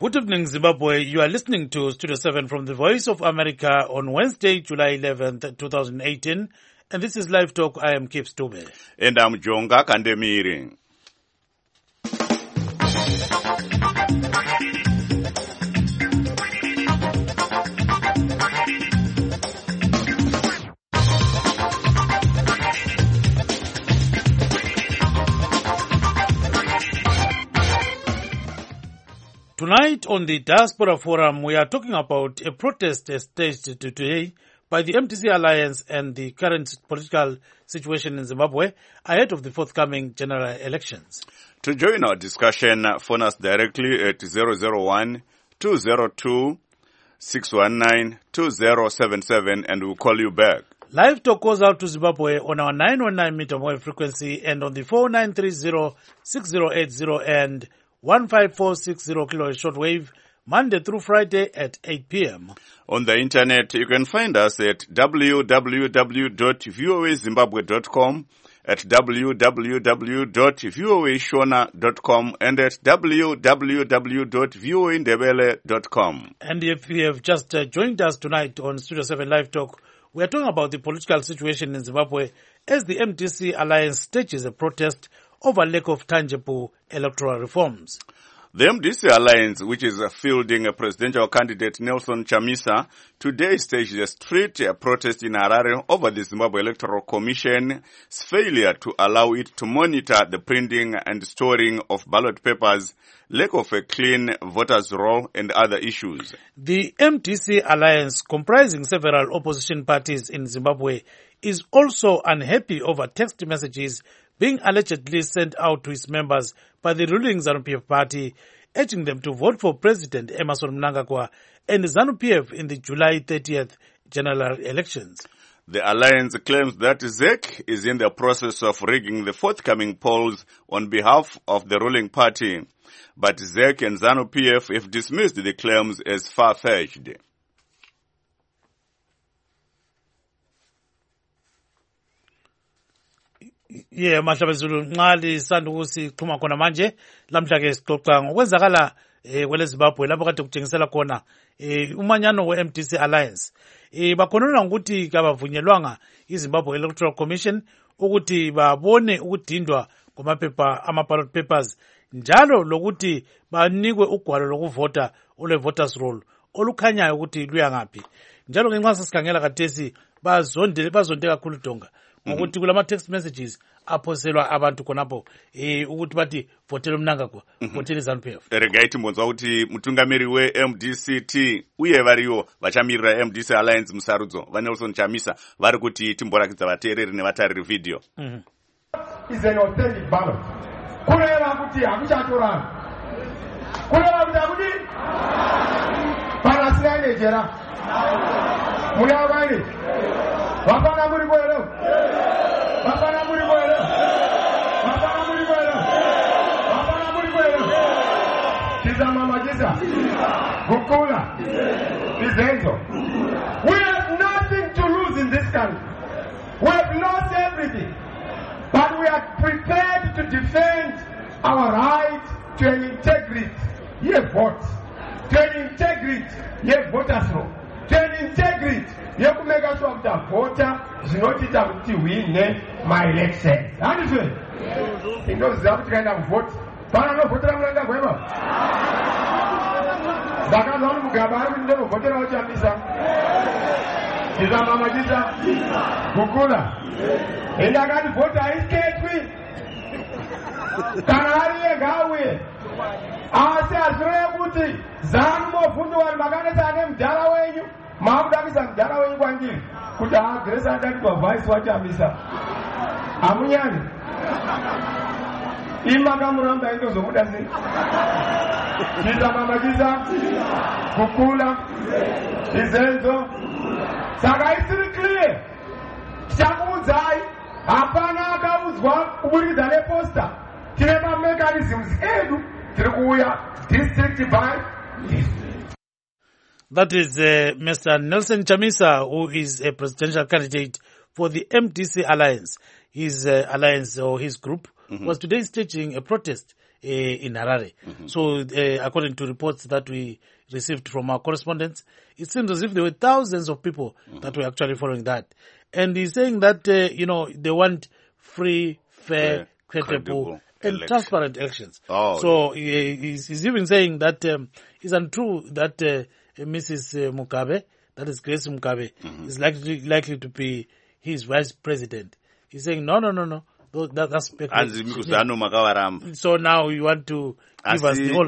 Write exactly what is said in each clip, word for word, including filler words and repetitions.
Good evening, Zimbabwe. You are listening to Studio seven from the Voice of America on Wednesday, July eleventh, twenty eighteen. And this is Live Talk. I am Kip Stube. And I'm Jonga Kandemiri. Tonight on the Diaspora Forum, we are talking about a protest staged today by the M D C Alliance and the current political situation in Zimbabwe ahead of the forthcoming general elections. To join our discussion, phone us directly at zero zero one, two zero two, six one nine, two zero seven seven and we'll call you back. Live Talk goes out to Zimbabwe on our nine one nine meter wave frequency and on the four nine three zero, six zero eight zero and one five four six zero kilohertz shortwave, Monday through Friday at eight p.m. On the internet, you can find us at w w w dot voa zimbabwe dot com, at w w w dot voa shona dot com, and at w w w dot voa ndebele dot com. And if you have just uh, joined us tonight on Studio seven Live Talk, we are talking about the political situation in Zimbabwe as the M D C Alliance stages a protest over lack of tangible electoral reforms. The M D C Alliance, which is fielding a presidential candidate Nelson Chamisa, today staged a street protest in Harare over the Zimbabwe Electoral Commission's failure to allow it to monitor the printing and storing of ballot papers, lack of a clean voters' roll, and other issues. The M D C Alliance, comprising several opposition parties in Zimbabwe, is also unhappy over text messages being allegedly sent out to its members by the ruling ZANU-P F party, urging them to vote for President Emmerson Mnangagwa and ZANU-P F in the July thirtieth general elections. The alliance claims that Z E C is in the process of rigging the forthcoming polls on behalf of the ruling party, but Z E C and ZANU-P F have dismissed the claims as far-fetched. Yeah, Mahlaba Zulu nqali sandukusi xhuma khona manje lamhla ke sixoxa ngokwenzakala eh kwele Zimbabwe lapho kade kutshengisela khona eh umanyano we M D C Alliance eh bakhonona ukuthi kabavunyelwanga iZimbabwe Electoral Commission ukuthi babone ukudindwa kwamaphepha ama ballot papers njalo lokuthi banikwe ugwalo lokuvota ole voters roll olukhanyayo ukuthi luya ngaphi njalo ngenxa sesikhangela kathesi bazondele bazonde kakhulu donga ukuthi kulama text messages aphoselwa abantu khonapho eh ukuthi bathi votela Mnangagwa votela ZANU-P F. Regaiti mbonzwa kuti mutungamiri we M D C T uye variyo vachamirira M D C Alliance musarudzo vaNelson Chamisa vari kuti timborakidza vateereri nevatariri video. Mhm. Is an authentic ballot. Kureva kuti akuchatorana. Kureva kuti akuti para sine jera. Muya bani. Vapana muri kwero. Vapana muri kwero. Vapana muri kwero. Vapana muri kwero. Tizama majisa. Gukula. Izenzo. We have nothing to lose in this country. We have lost everything. But we are prepared to defend our right to an integrity. Ye vote. To an integrity. Ye voters roll. To an integrity. Ye kumeka sure kuti vota zvinotiita kuti wine my elections. Handizve? Inoziva kuti kaenda kuvhota. Pana anovhotera Mnangagwa ipapo? Ndakanzwa kuti Mugaba ari kuti ndinovhoterawo Chamisa. Tizama majisa. Gukula. Ende akati vhota haiketwi. Kana ari ega auye. Asi azvireve kuti ZANU mobvunza vanhu makanetsa ane mudhara wenyu. Maakudamisa mudhara wenyu kwandiri. Kuti haagiresa adatigwa vice waChamisa. Hamunyani. Imakamuramba indozobuda sei. Tizama majisa. Gukula. Izenzo. Saka isiri clear. Chakuudzai hapana akauzwa kuburikidza neposta. Tine mamechanisms edu tiri kuuya district by district. That is uh, Mister Nelson Chamisa, who is a presidential candidate for the M D C Alliance. His uh, alliance or his group mm-hmm. was today staging a protest in Harare. Mm-hmm. So uh, according to reports that we received from our correspondents, it seems as if there were thousands of people mm-hmm. that were actually following that. And he's saying that, uh, you know, they want free, fair, yeah, credible, and election. transparent elections. Oh, so yeah. he's, he's even saying that um, it's untrue that uh, Missus Mugabe, that is Grace Mugabe, mm-hmm. is likely likely to be his vice president. He's saying, no, no, no, no. That, that's speculation. So now you want to give us the old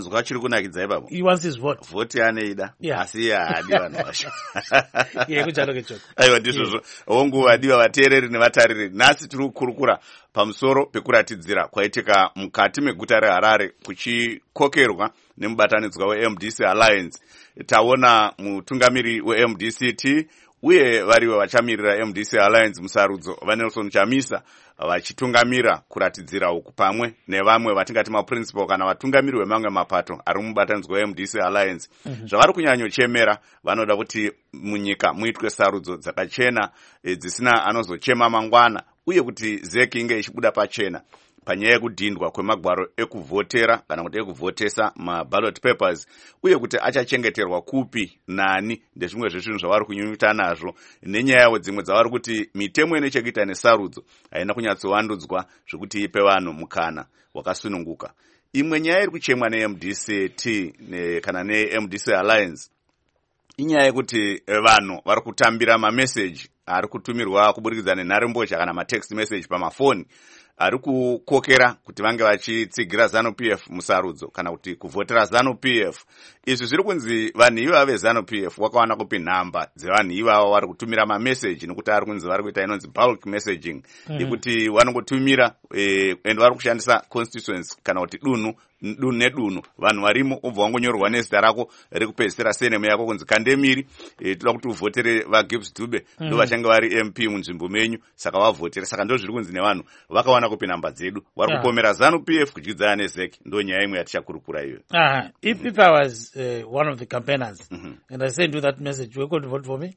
man. He wants his vote. Vote yaneida. Yeah. Asiya hadi vanhu vasho. Yeah, kuchalo kechoko. Aiwa ndizvo. Hongu vadiwa vateereri nevatariri. Nhasi tiri kukurukura pamusoro pekuratidzira kwaitika mukati meguta reHarare kuchikokerwa nemubatanidzwa weM D C Alliance. Taona mutungamiri weM D C T uye variwe vachamirira M D C Alliance musarudzo vaNelson Chamisa vachitungamira kuratidzira uku pamwe nevamwe vatingati maprincipal kana vatungamiri vemamwe mapato ari mubatanidzwa weM D C Alliance. Mm-hmm. Zvavari kunyanyochemera vanoda kuti munyika muitwe sarudzo dzakachena e, dzisina anozochema mangwana uye kuti Z E C inge ichibuda pachena panyaya yekudhindwa kwemagwaro ekuvhotera kana kuti ekuvhotesa maballot papers uye kuti achachengeterwa kupi nani ndezvimwe zvezvinhu zvavari kunyunyuta nazvo nenyayawo dzimwe dzavari kuti mitemo inechekuita nesarudzo haina kunyatsovandudzwa zvekuti ipe vanhu mukana wakasununguka. Imwe nyaya iri kuchemwa neM D C T ne, kana neM D C Alliance inyaya yekuti vanhu vari kutambira mameseji ari kutumirwa kuburikidza nenharembozha kana matext message pamafoni ari kukokera kuti vange vachitsigira ZANU-P F musarudzo kana kuti kuvhotera ZANU-P F. Izvi zviri kunzi vanhu ivava veZANU-P F wakawana kupi nhamba dzevanhu ivava vari kutumira mameseji nekuti ari kunzi vari kuita inonzi bulk messaging yekuti mm-hmm. vanongotumira e, ende vari kushandisa constituency kana kuti dunhu dunhu nedunhu vanhu varimo ubva wangonyorwa nezita rako rekupedzisira senemu yako kunzi Kandemiri e, toda kuti uvhotere vaGibbs Dube mm-hmm. ndo vachange vari M P munzvimbo menyu saka vavhotere saka ndo zviri kunzi nevanhu vakawana kupi nhamba dzedu vari yeah. kupomera ZANU-P F kuchidzana neZ E C ndo nyaya imwe yatichakurukura iyo. uh, if, mm-hmm. if I was uh, one of the campaigners mm-hmm. and I send you that message, you are going to vote for me?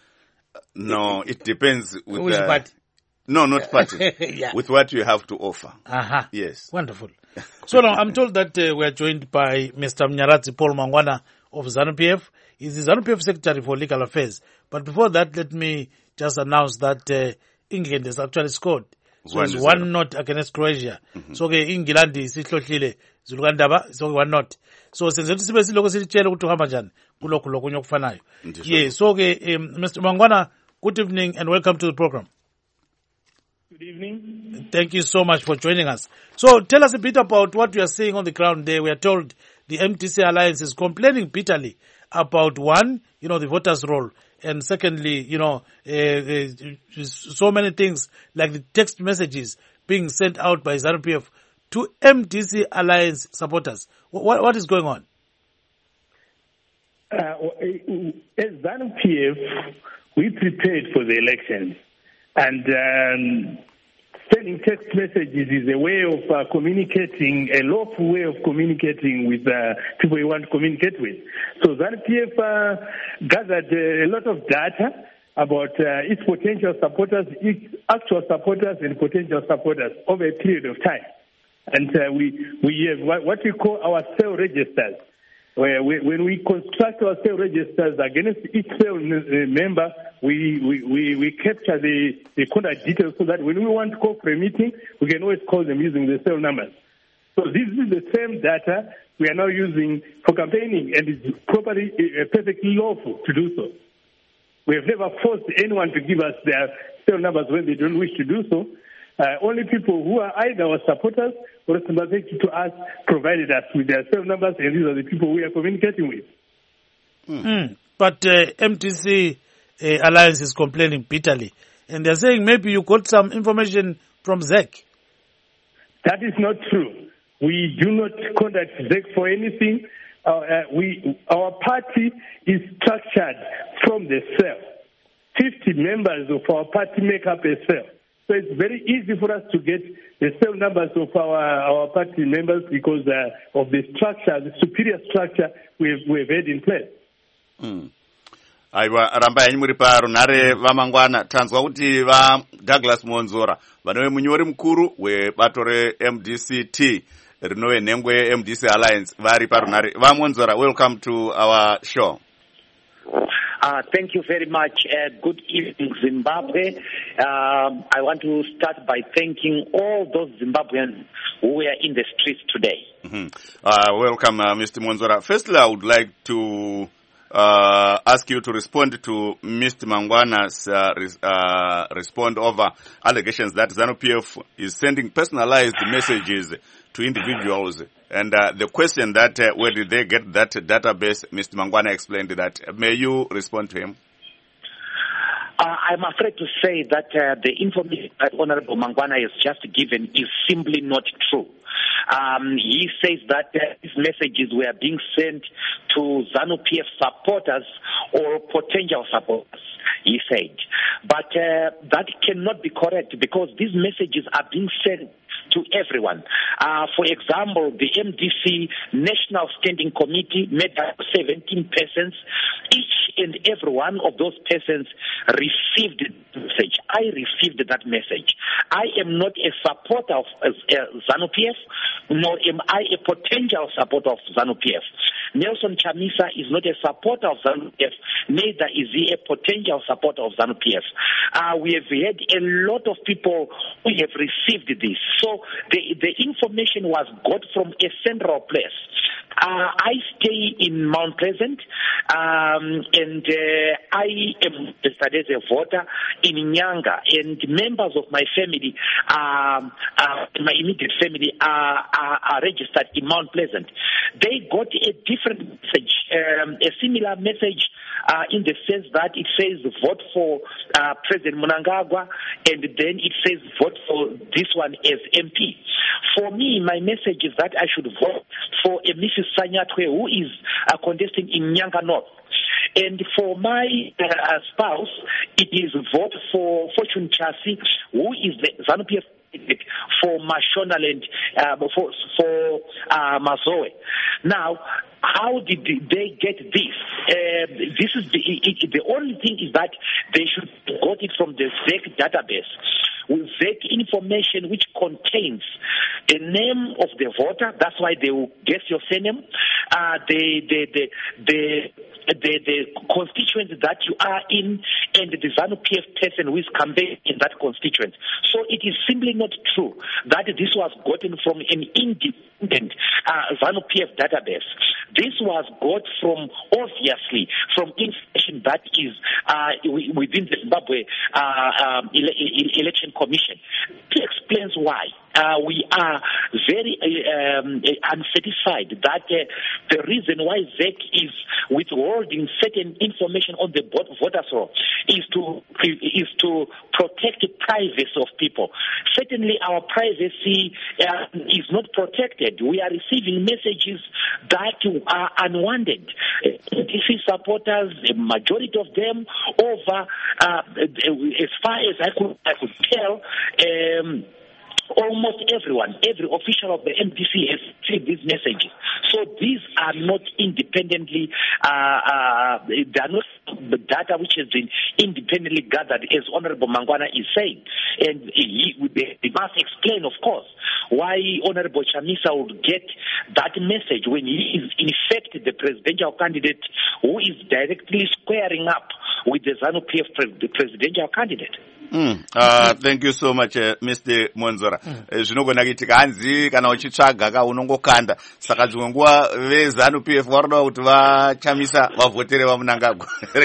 Uh, no, it depends with which uh, party? No, not party. Yeah. With what you have to offer. Uh-huh. Yes. Wonderful. So now I'm told that uh, we are joined by Mister Mnyaradzi Paul Mangwana of ZANU-P F. He's the ZANU-P F Secretary for Legal Affairs. But before that, let me just announce that uh, England has actually scored. So it's one not against Croatia. Mm-hmm. So ke England isihlohlile Zulukandaba so one not. So senze ukuthi sibe siloko silitshela ukuthi uhamba njani kulokho lokunye okufanayo. Yeah, so ke um, Mister Mangwana, good evening and welcome to the program. Good evening. Thank you so much for joining us. So tell us a bit about what we are seeing on the ground there. We are told the M D C Alliance is complaining bitterly about one, you know, the voters' roll. And secondly, you know, uh, uh, so many things like the text messages being sent out by ZANU-P F to M D C Alliance supporters. What, what is going on? Uh, as ZANU-P F, we prepared for the elections. And um, sending text messages is a way of uh, communicating, a lawful way of communicating with uh, people you want to communicate with. So ZANU-P F uh, gathered uh, a lot of data about uh, its potential supporters, its actual supporters and potential supporters over a period of time. And uh, we, we have what we call our cell registers, where we, when we construct our cell registers against each cell member, we, we, we, we capture the, the contact details so that when we want to call for a meeting, we can always call them using the cell numbers. So this is the same data we are now using for campaigning, and it's properly, uh, perfectly lawful to do so. We have never forced anyone to give us their cell numbers when they don't wish to do so. Uh, only people who are either our supporters or sympathetic to us provided us with their cell numbers, and these are the people we are communicating with. Mm. Mm. But uh, M D C uh, Alliance is complaining bitterly, and they're saying maybe you got some information from Z E C. That is not true. We do not contact Z E C for anything. Uh, uh, we, our party is structured from the cell. fifty members of our party make up a cell. So it's very easy for us to get the cell numbers of our, our party members because uh, of the structure, the superior structure we've, we've had in place. Mm. Aiwa ramba yanyu muri paro nare vamangwana tanzwa kuti va Douglas Monzora vanove munyori mukuru webato re M D C T rinove nhengwe M D C Alliance vari parunare. Vamonzora, welcome to our show. Uh, thank you very much. Uh, good evening, Zimbabwe. Um, I want to start by thanking all those Zimbabweans who were in the streets today. Mm-hmm. Uh, welcome, uh, Mister Monzora. Firstly, I would like to uh, ask you to respond to Mister Mangwana's uh, res- uh, respond over allegations that ZANU-P F is sending personalized messages to individuals. And uh, the question that uh, where did they get that database, Mister Mangwana explained that. May you respond to him? Uh, I'm afraid to say that uh, the information that Honorable Mangwana has just given is simply not true. Um, he says that uh, these messages were being sent to ZANU-P F supporters or potential supporters, he said. But uh, that cannot be correct because these messages are being sent to everyone. Uh, for example, the M D C National Standing Committee made up seventeen persons. Each and every one of those persons received the message. I received that message. I am not a supporter of uh, ZANU-P F, nor am I a potential supporter of ZANU-P F. Nelson Chamisa is not a supporter of ZANU-P F, neither is he a potential supporter of ZANU-P F. Uh, we have had a lot of people who have received this. So the, the information was got from a central place. Uh, I stay in Mount Pleasant, um, and uh, I am registered as a voter in Nyanga, and members of my family, um, uh, my immediate family, are, are, are registered in Mount Pleasant. They got a different message, um, a similar message uh, in the sense that it says vote for uh, President Mnangagwa, and then it says vote for this one as M P. For me, my message is that I should vote for a Missus Sanyatwe, who is uh, contesting in Nyanga North. And for my uh, spouse, it is vote for Fortune Chassis, who is the ZANU-P F for Mashonaland, uh, for, for uh, Mazoe. Now, how did they get this? Uh, this is the, it, the only thing is that they should got it from the Z E C database. With Z E C information which contains the name of the voter, that's why they will guess your surname, uh, the, the, the, the, the, the constituent that you are in, and the ZANU-P F person who is campaigning in that constituent. So it is simply not true that this was gotten from an independent uh, ZANU-P F database. This was got from, obviously, from information that is uh, within the Zimbabwe uh, um, ele- election commission. It explains why uh, we are very uh, um, unsatisfied that uh, the reason why Z E C is withholding certain information on the voters roll is to is to protect the privacy of people. Certainly, our privacy uh, is not protected. We are receiving messages that are unwanted. D C supporters, the majority of them, over uh, as far as I could, I could tell. Um, Almost everyone, every official of the M D C has received these messages. So these are not independently, uh, uh, they are not the data which has been independently gathered, as Honorable Mangwana is saying. And he, he must explain, of course, why Honorable Chamisa would get that message when he is, in fact, the presidential candidate who is directly squaring up with the ZANU-P F pre- the presidential candidate. Mm. Uh, thank you so much, uh, Mister Monzora. Zvinogona kuitika hanzi kana uchitsvaga ka unongokanda. Saka dzimwe nguva veZANU-P F varoda kuti vachamisa vavhotere vaMnangagwa.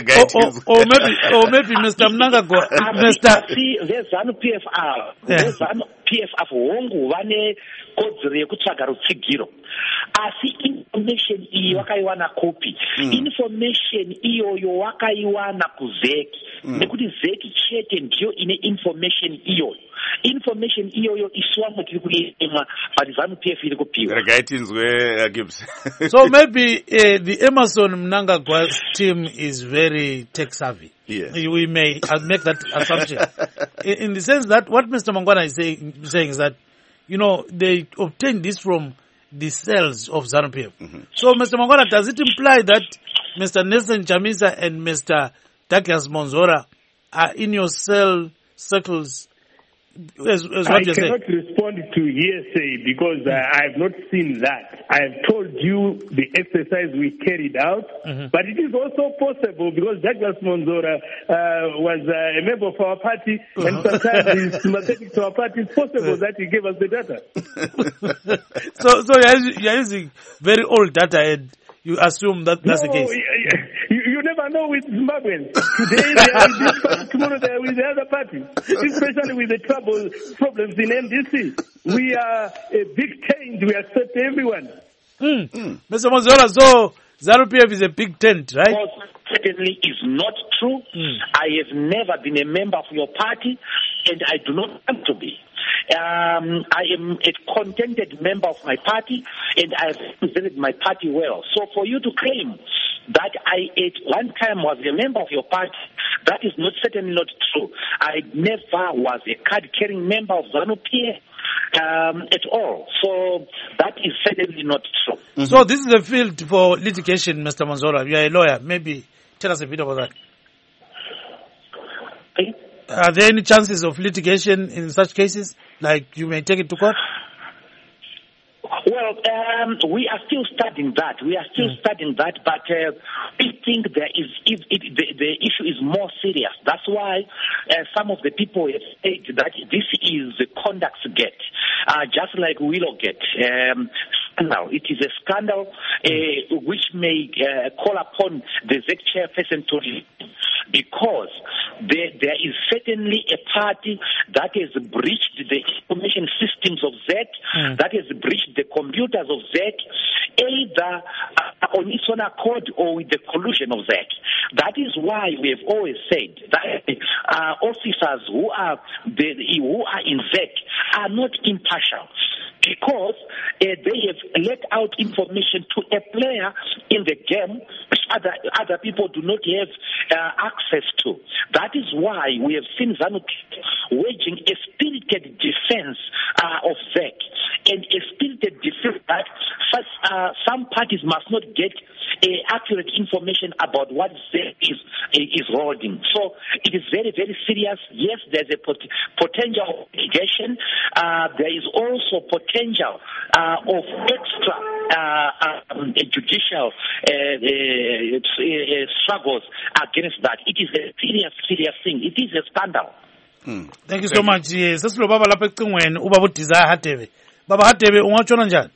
Or maybe, or maybe Mister Mnangagwa, Mister See, veZANU-P F are veZANU-P F are hongu vane kodzero yekutsvaga rutsigiro. Asi information iyi wakaiwana kopi. Information iyoyo wakaiwana kuZ E C. Nekuti Z E C chete ndiyo ine information iyoyo. Information iyoyo iswamwe tiri kuiema but ZANU-P F iri kupiwa. Regaitinzwe Gibbs. So maybe uh, the Emerson Mnangagwa team is very tech savvy. Yes. We may make that assumption. in, in the sense that what Mister Mangwana is saying, saying is that, you know, they obtained this from the cells of ZANU-P F. Mm-hmm. So, Mister Mangwana, does it imply that Mister Nelson Chamisa and Mister Douglas Monzora are in your cell circles As, as I what you cannot say. respond to hearsay because uh, I have not seen that. I have told you the exercise we carried out, Mm-hmm. but it is also possible because Douglas Monzora uh, was uh, a member of our party, Uh-huh. and sometimes he's sympathetic to our party. It's possible that he gave us the data. so so you're using, you're using very old data and you assume that that's no, the case. You, you never know with Zimbabweans. Today they are with this party, tomorrow they are with the other party, especially with the trouble problems in M D C. We are a big change. We accept everyone. Mm. Mm. Mister Monzora, so ZANU P F is a big tent, right? Because certainly is not true. Mm. I have never been a member of your party, and I do not want to be. Um, I am a contented member of my party, and I have represented my party well. So for you to claim that I at one time was a member of your party, that is not certainly not true. I never was a card-carrying member of ZANU P F. Um, at all. So that is certainly not true. Mm-hmm. So this is a field for litigation, Mister Monzora. You are a lawyer. Maybe tell us a bit about that. Okay. Are there any chances of litigation in such cases? Like you may take it to court? Well, um, we are still studying that. We are still mm. studying that, but uh, we think there is it, it, the, the issue is more serious. That's why uh, some of the people have said that this is the conduct gate, uh, just like Willowgate. Um, scandal. It is a scandal uh, which may uh, call upon the Z E C chairperson to because there, there is certainly a party that has breached the information systems of Z E C, mm. that has breached the computers of Z E C, either uh, on its own accord or with the collusion of Z E C. That is why we have always said that uh, officers who are the, who are in Z E C are not impartial, because uh, they have let out information to a player in the game which other other people do not have uh, access to. That is why we have seen ZANU waging a spirited defense uh, of Z E C, and a spirited defense that such, uh, some parties must not get uh, accurate information about what Z E C is is holding. So it is very, very serious. Yes, there's a pot- potential litigation. Uh, there is also potential uh, of extra uh, um, judicial uh, uh, uh, struggles against that. It is a serious, serious thing. It is a scandal. Hmm. Thank you so Thank much. Yes, sasilo baba lapha ecingweni ubaba uDesire Hadebe. Baba Hadebe ungatshona njani?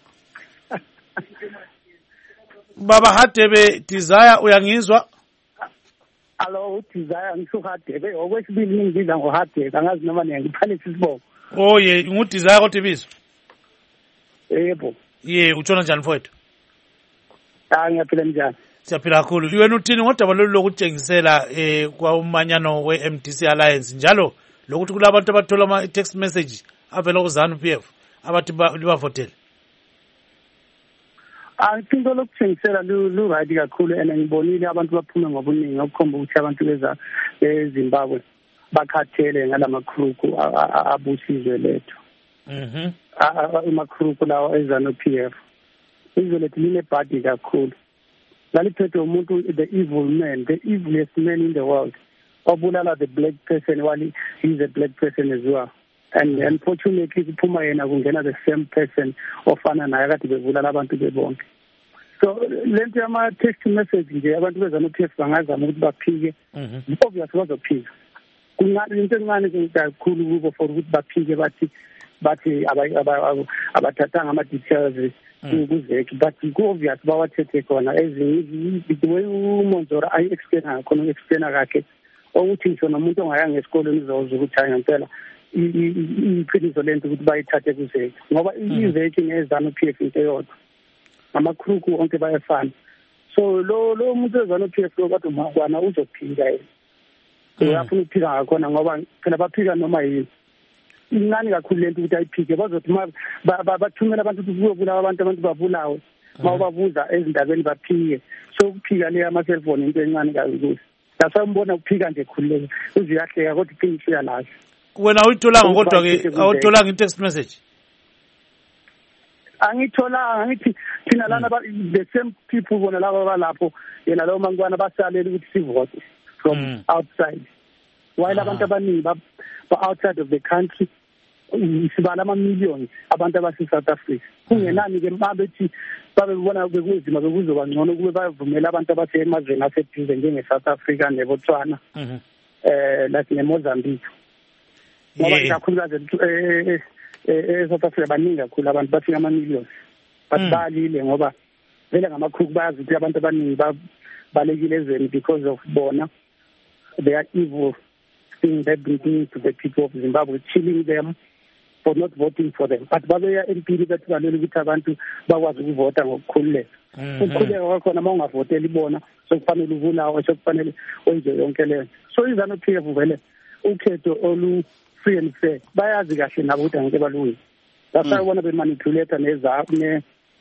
Baba Hadebe Desire uyangizwa? Hello, Desire ngisho Hadebe. Okwesibili ngibiza ngoHadebe, angazi noma ngiyangiphalisa isibongo. Oh ye, nguDesire kodwa ibizo. Yebo. Ye, utshona njani mfowethu? Ah, ngiyaphila njani? Siyaphila kakhulu. Wena uthini ngodaba lolu lokutshengisela eh kwa umanyano we-M D C Alliance njalo lokuthi kulabantu abathola ama text message avela ku ZANU P F abathi libavotele? Ah, into lokuthengisela lu right kakhulu and ngibonile abantu baphume ngobuningi okukhomba ukuthi abantu beza eZimbabwe bakhathele ngalamakhruku abusizwe lethu. Mhm. Amakhruku lawo eZANU P F. Izwe lethu line body kakhulu. Laliphethe umuntu, the evil man, the evilest man in the world. Obulala the black person while he's a black person as well. And mm-hmm. unfortunately kuphuma yena kungena the same person ofana naye kade bebulala abantu bebonke. So lento yama text message nje abantu beZANU P F bangazama ukuthi baphike. Obvious bazophika. Kungathi into encane kakhulu kubo for ukuthi baphike bathi bathi abathathanga ama details kuzeki, but ku-obvious bawathethe khona ezinye the way uMonzora ayi-explaina khona uku-explaina kakhe ukuthi ngisho nomuntu ongayanga esikoleni uzozwa ukuthi hayi ngempela iqiniso lento ukuthi bayithathe kuzeki ngoba izeki neZANU P F into eyodwa amakhruku onke bayafana. So lo lo muntu weZANU P F lo kodwa makwana uzophika yena uyafuna ukuphika ngakhona ngoba phela baphika noma yini incane kakhulu lento ukuthi ayiphike bazothi bathumela abantu ukuthi kuyobulawa abantu abantu babulawe mawubabuza ezindabeni baphike. So ukuphika le ama cellphone into encane kakhululasambona ukuphika nje khululeka uziyahleka kodwa iqiniso yalazi. Wena uyitholanga kodwa ke awutholanga i-text message? Angitholanga, ngithi thina lana the same people bona laba balapho yena lo mangwana basalela ukuthi sivote from outside while abantu abaningi but outside of the country, sibala ama-millions abantu abase-South Africa. Kungenani-ke mabethi babebona bekunzima bekuzoba ngcono kube bavumela abantu abasemazweni aseduze njenge-South Africa neBotswana, um like neMozambique. Ngoba ikakhulukazi e-South Africa baningi kakhulu abantu bafika ama-millions, but balile ngoba vele ngamakhukhu bayazi ukuthi abantu abaningi balekile ezweni because of bona, they are evil things they've been doing to the people of Zimbabwe, killing them for not voting for them. But babeya empini bethi balele ukuthi abantu bakwazi ukuvota ngokukhululeka. Ukukhululeka kwakhona uma ungavoteli bona sokufanele uvulawe, sokufanele wenze yonke leyo. So iZANU-P F vele ukhetho olu free and fair bayazi kahle nabo ukuthi angeke balungile. Basayibona bemanipulate nezakhe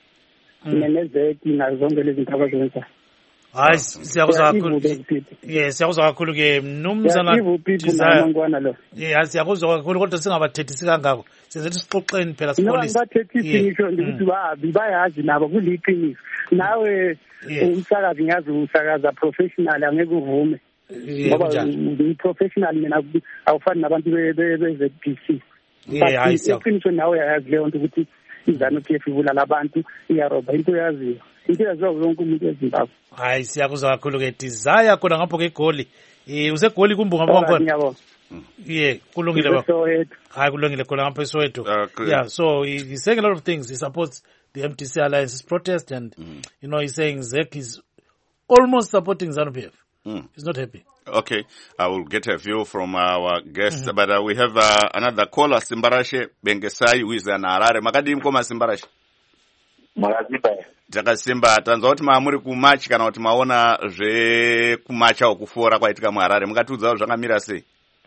nezeki nazo zonke lezi zinto abazenza. Hayi siyakuzwa kakhulu. Yes, siyakuzwa kakhulu ke mnumzana Desire. Yeah, siyakuzwa kakhulu kodwa singabathethisi kangako. Sizethi sixoxeni phela sipolice. No, bathethisi ngisho ukuthi babi bayazi nabo kuliqiniso. Nawe umsakazi ngiyazi usakaza professional angeke uvume. Ngoba ni professional mina awufani nabantu be-Z P C. Yeah, hayi siya. Iqiniso nawe yazi leyo nto ukuthi iZANU-P F ibulala abantu iyaroba into yaziyo. Into yaziwa wonke umuntu eZimbabwe. Hayi siyakuzwa kakhulu ke Desire khona ngapho ke egoli. Eh usegoli kumbunga bonke. Yeah, kulungile baba. Hayi kulungile khona ngapho eSoweto. Yeah, so he, he's saying a lot of things. He supports the M D C Alliance's protest and mm. you know he's saying Z E C is almost supporting ZANU-P F. Mm. He's not happy. Okay, I will get a view from our guest, mm-hmm. but uh, we have uh, another caller, Simbarashe Bengesai, who is an Harare. Makadi mkoma Simbarashe. Makazipa. Takasimba tanza kuti maamuri kumachi kana kuti maona zve kumacha okufora kwaitika muHarare. Mukatudza zvakamira sei?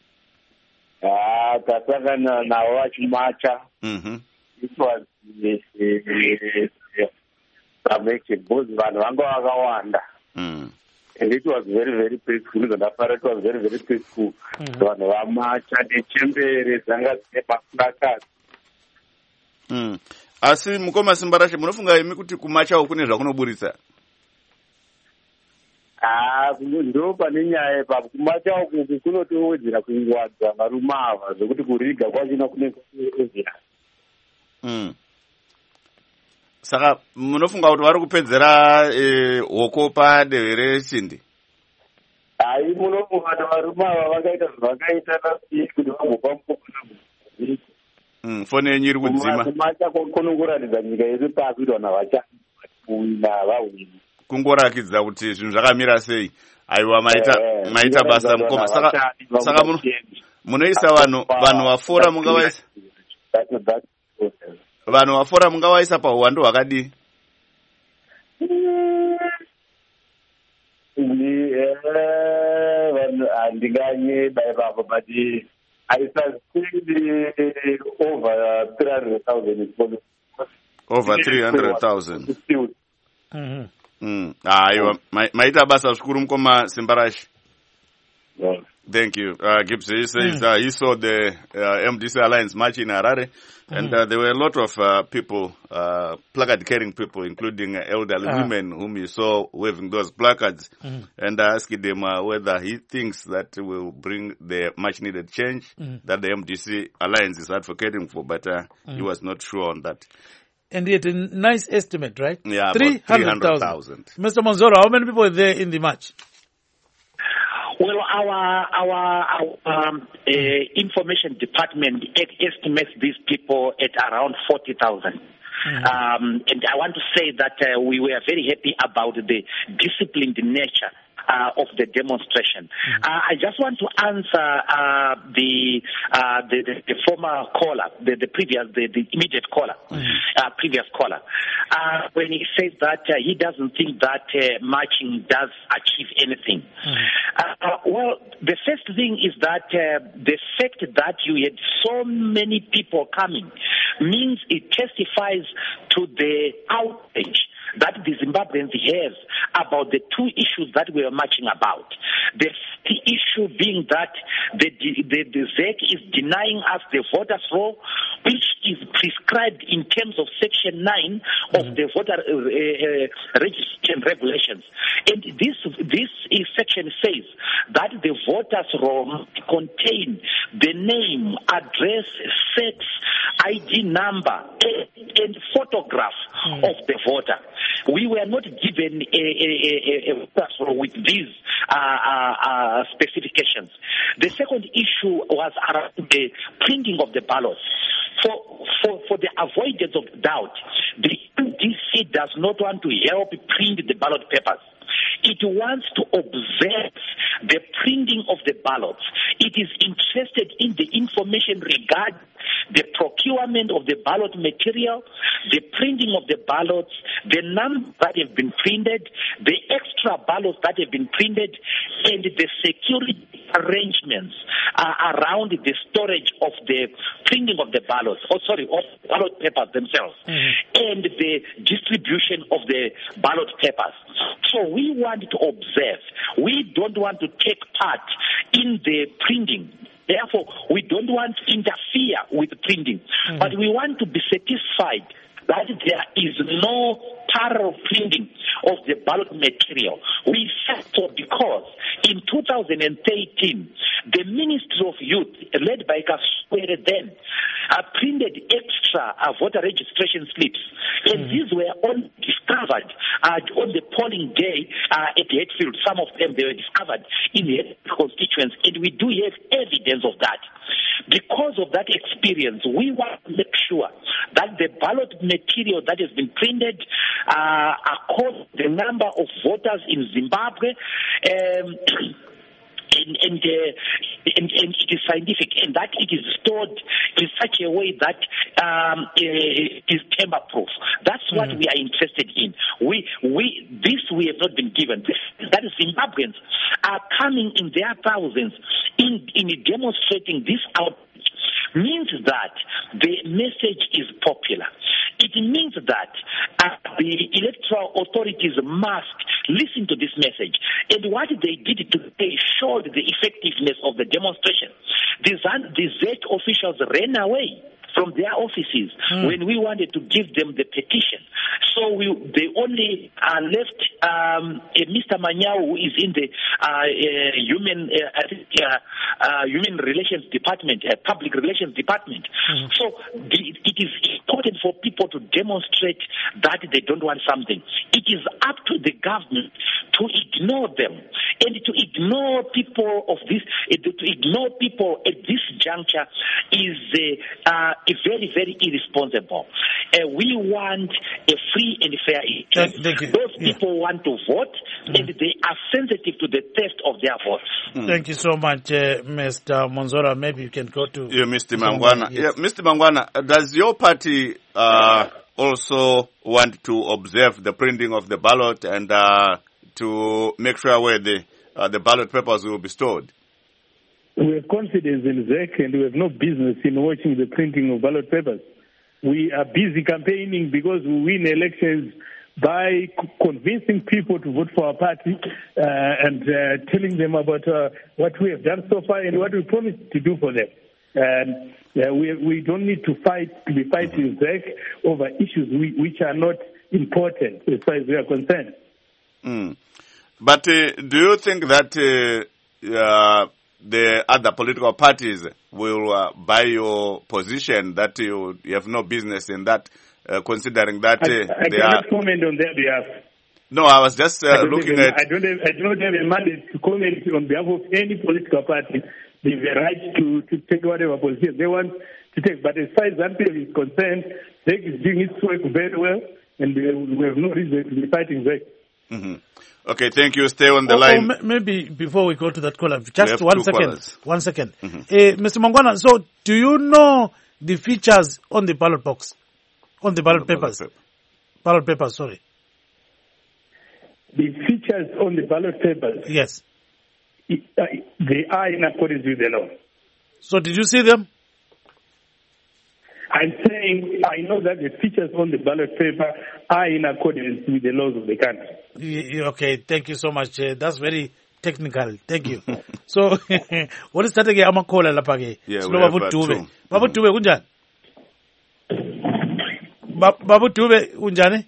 Ah, tasangana nawo achimacha. Mhm. It was a both vanhu vanga vakawanda. Mm. And it was very, very peaceful. The Nafara was very, very peaceful. Vanhu vamacha nechembere dzanga dzine maflakasi. Mm. Asi mukoma Simbarashe munofunga imi kuti kumacha uku kune zvakunoburitsa? Ah, ndo pane nyaya ipapo. Kumacha uku kunotowedzera kungwadza varumava zvokuti kuriga kwachina kunenge kuwedzera. Mm. Saka munofunga kuti vari kupedzera eh, hoko padehwe rechindi? Hai, munofunga kuti varumava vakaita zvavakaita nasi kuti vagopa mukoma. Mm, fone yenyu iri kudzima. Kumacha kunongoratidza nyika yedu pasi kuti vanhu havachawina vawini. Kungorakidza kuti zvinhu zvakamira sei. Aiwa maita eh, maita basa mukoma. Saka saka muno munoisa vanhu vanhu vafora mungavaisa. Vanhu vafora mungavaisa pauwandu hwakadii? Handinganye baivapo but I suspect over three hundred thousand. Over three hundred thousand. Mhm. Mm. Aiwa maita basa zvikuru mukoma Simbarashe. Yeah. Thank you. Uh, Gibson, he says uh, he saw the uh, M D C Alliance march in Harare, and uh, there were a lot of uh, people, uh, placard-carrying people, including uh, elderly uh-huh. women whom he saw waving those placards, mm-hmm. and I asked him uh, whether he thinks that will bring the much-needed change mm-hmm. that the M D C Alliance is advocating for, but uh, mm-hmm. he was not sure on that. And yet a nice estimate, right? Yeah, three hundred thousand. Mister Monzolo, how many people were there in the march? Well, our our, our um, uh, information department estimates these people at around forty thousand. Mm-hmm. Um, and I want to say that uh, we were very happy about the disciplined nature Uh, of the demonstration. Mm-hmm. Uh, I just want to answer uh, the, uh, the, the the former caller, the, the previous, the, the immediate caller, mm-hmm. uh, previous caller, uh, when he says that uh, he doesn't think that uh, marching does achieve anything. Mm-hmm. Uh, well, the first thing is that uh, the fact that you had so many people coming means it testifies to the outrage that the Zimbabweans have about the two issues that we are marching about. The issue being that the, the, the Z E C is denying us the voters' roll, which is prescribed in terms of Section nine of mm-hmm. the voter uh, uh, registration regulations. And this this is section says that the voters' roll contain the name, address, sex, I D number, and, and photograph mm-hmm. of the voter. We were not given a, a, a, a voter's roll with these uh, uh, uh, specifications. The second issue was around the printing of the ballots. For, for, for the avoidance of doubt, the M D C does not want to help print the ballot papers. It wants to observe the printing of the ballots. It is interested in the information regarding the procurement of the ballot material, the printing of the ballots, the numbers that have been printed, the extra ballots that have been printed, and the security arrangements uh, around the storage of the printing of the ballots, or sorry, of ballot papers themselves, mm-hmm. and the distribution of the ballot papers. So we want to observe. We don't want to take part in the printing. Therefore, we don't want to interfere with printing, mm-hmm. but we want to be satisfied that there is no parallel printing of the ballot material. We said so because in two thousand thirteen, the Ministry of Youth, led by Kaswere then, uh, printed extra uh, voter registration slips. And mm-hmm. these were all discovered uh, on the polling day uh, at Hatfield. Some of them, they were discovered in the constituents, and we do have evidence of that. Because of that experience, we want to make sure that the ballot material that has been printed uh, across the number of voters in Zimbabwe um, And, and, uh, and, and it is scientific, and that it is stored in such a way that um, it is tamper-proof. That's what mm. we are interested in. We, we, this we have not been given. This, that is, Zimbabweans are coming in their thousands in, in demonstrating this outreach. Means that the message is popular. It means that uh, the electoral authorities must listen to this message. And what they did today showed the effectiveness of the demonstration. The Z E C officials ran away from their offices mm. when we wanted to give them the petition. So we, they only uh, left um, uh, Mister Manyao, who is in the uh, uh, human uh, uh, uh, human relations department, uh, public relations department. Mm. So the, it is important for people to demonstrate that they don't want something. It is up to the government to ignore them and to ignore people of this, uh, to ignore people at this juncture is uh, uh, very, very irresponsible. Uh, we want a free and fair election. Thank you. Those yeah. people want to vote, mm. and they are sensitive to the theft of their votes. Mm. Thank you so much, uh, Mister Monzora. Maybe you can go to... Yeah, Mister Mangwana. Yes. Yeah, Mister Mangwana, does your party uh, also want to observe the printing of the ballot and uh, to make sure where the, uh, the ballot papers will be stored? We have confidence in Z E C, and we have no business in watching the printing of ballot papers. We are busy campaigning because we win elections by c- convincing people to vote for our party uh, and uh, telling them about uh, what we have done so far and what we promised to do for them. And uh, we we don't need to fight to be fighting Z E C over issues we, which are not important as far as we are concerned. Mm. But uh, do you think that uh, uh, the other political parties will uh, buy your position that you, you have no business in that, uh, considering that uh, I, I they cannot are... comment on their behalf. No, I was just uh, looking have, at... I don't have, I do not have a mandate to comment on behalf of any political party. They have the right to, to take whatever position they want to take. But as far as Zambia is concerned, Z E C is doing its work very well, and we have no reason to be fighting Z E C. Mm-hmm. Okay, thank you. Stay on the oh, line. Oh, maybe before we go to that caller, just one second. Callers. One second. Mm-hmm. Uh, Mister Mangwana, so do you know the features on the ballot box? On the ballot on the papers? Ballot, paper. ballot papers, sorry. The features on the ballot papers? Yes. It, uh, they are in accordance with the law. So did you see them? I'm saying I know that the features on the ballot paper are in accordance with the laws of the country. Okay, thank you so much. Uh, that's very technical. Thank you. So, what is that again? I'm a caller lapha ke. Yeah, Sloba Butube. Baba Tube kunjani? Ba- Babu Dube unjani?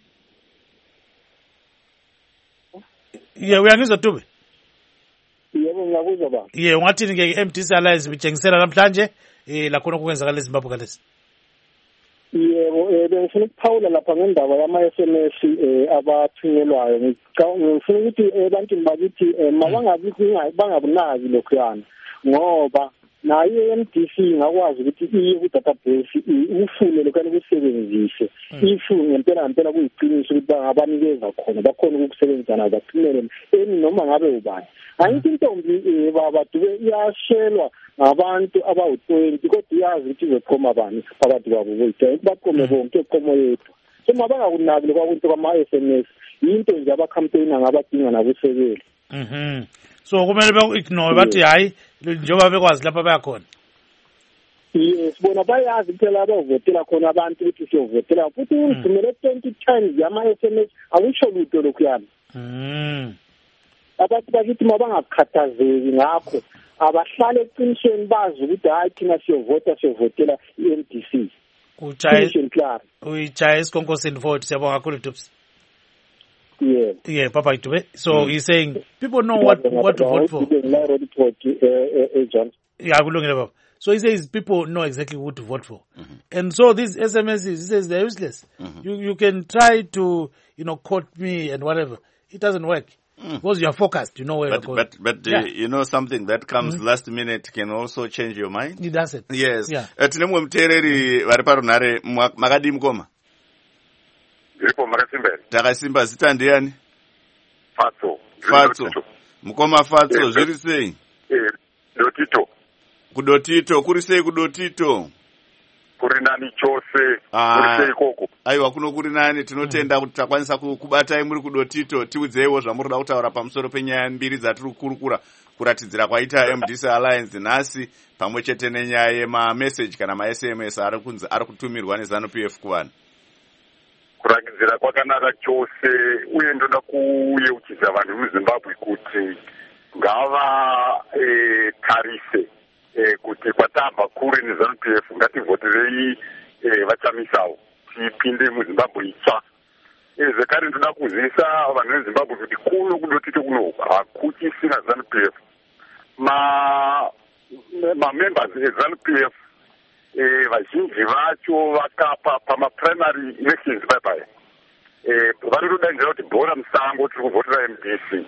Yeah, uyangizwa Dube? Yebo ngiyakuzwa baba. Yeah, ungathini ke i-M D C Alliance bitshengisela namhlanje eh lakhona okwenzakala eZimbabwe kalesi? Yebo, eh bengifuna ukuphawula lapha ngendaba yama-S M S eh abathunyelwayo. Ngifuna ukuthi ebantwini bakithi mabangabi bangabunaki lokhuyana ngoba nayo i-M D C ngakwazi ukuthi iye ku-database ufune lokhana ukusebenzise if ngempela ngempela kuyiqiniso ukuthi bangabanikeza khona bakhona ukukusebenzisa nabo bathumele eni noma ngabe ubani. Angithi intombi baba Dube iyashelwa ngabantu abawu-twenty kodwa iyazi ukuthi izoqoma bani phakathi kwabo boyithe baqome bonke eqomo yethu. So mabangakunaki kwakwinto kwama-S M S yinto nje abakhampeyina ngabadinga nakusekeli. Mhm. So kumele beku-ignore bathi hayi njengoba bekwazi lapha bayakhona. Yes, bona bayazi phela abavotela khona abantu ukuthi siyovotela futhi ungithumele twenty times yama-S M S akusho lutho lokhuyana. Mhm. Abantu bakithi mabangakhathazeki ngakho abahlale eqinisweni bazi ukuthi hayi thina siyovota siyovotela i-M D C. Ujaye ujaye isikhonkosini forward siyabonga kakhulu Dubs. Yeah. Yeah, Papa Dube. So mm. he's saying people know what what to vote for. Yeah, kulungile baba. So he says people know exactly who to vote for. Mm-hmm. And so these S M Ss, he says they're useless. Mm-hmm. You you can try to, you know, quote me and whatever. It doesn't work. Mm. Because you are focused, you know where but, you're going. But, but yeah. uh, you know something that comes mm-hmm. last minute can also change your mind? It does it. Yes. Yeah. Tine mwe mtereri vari parunhare makadi mukoma? Iripo makasimba. Takasimba zita ndiani? Fatso. Fatso. Mukoma Fatso, zviri sei? Eh, Dotito. Kudotito, kuri sei kudotito? Kuri nani chose, kuri sei koko. Aiwa kuno kuri nani, tinotenda kuti takwanisa kubatai muri kudotito, tiudzeiwo zvamuri kuda kutaura pamusoro penyaya mbiri dzatiri kukurukura kuratidzira kwaita M D C Alliance nhasi pamwe chete nenyaya yema-message kana ma-S M S ari kunzi ari kutumirwa neZANU P F kuvanhu. Kurakidzira kwakanaka chose uye ndoda kuyeuchidza vanhu muZimbabwe kuti ngava eh, tarise eh, kuti kwatabva kure neZANU P F ngativhoterei eh, vachamisawo tipinde muZimbabwe itsva. Eh, zvekare ndoda kuzivisa vanhu veZimbabwe kuti kuno kudotito kuno hakuchisina ZANU P F. Ma mamembers eZANU P F eh vazhinji vacho vakapa pamaprimary elections paipai eh vari kudanira kuti bhora musango tiri kuvhotera M D C.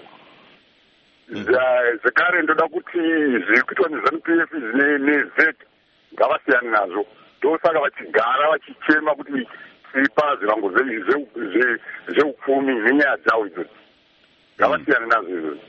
Zvekare ndoda kuti zviri kuitwa neZANU P F neZ ngavasiyane nazvo ndosaka vachigara vachichema kuti tipa zvirango zveupfumi nenyaya dzavo idzodzo ngavasiyane nazvo izvozvo.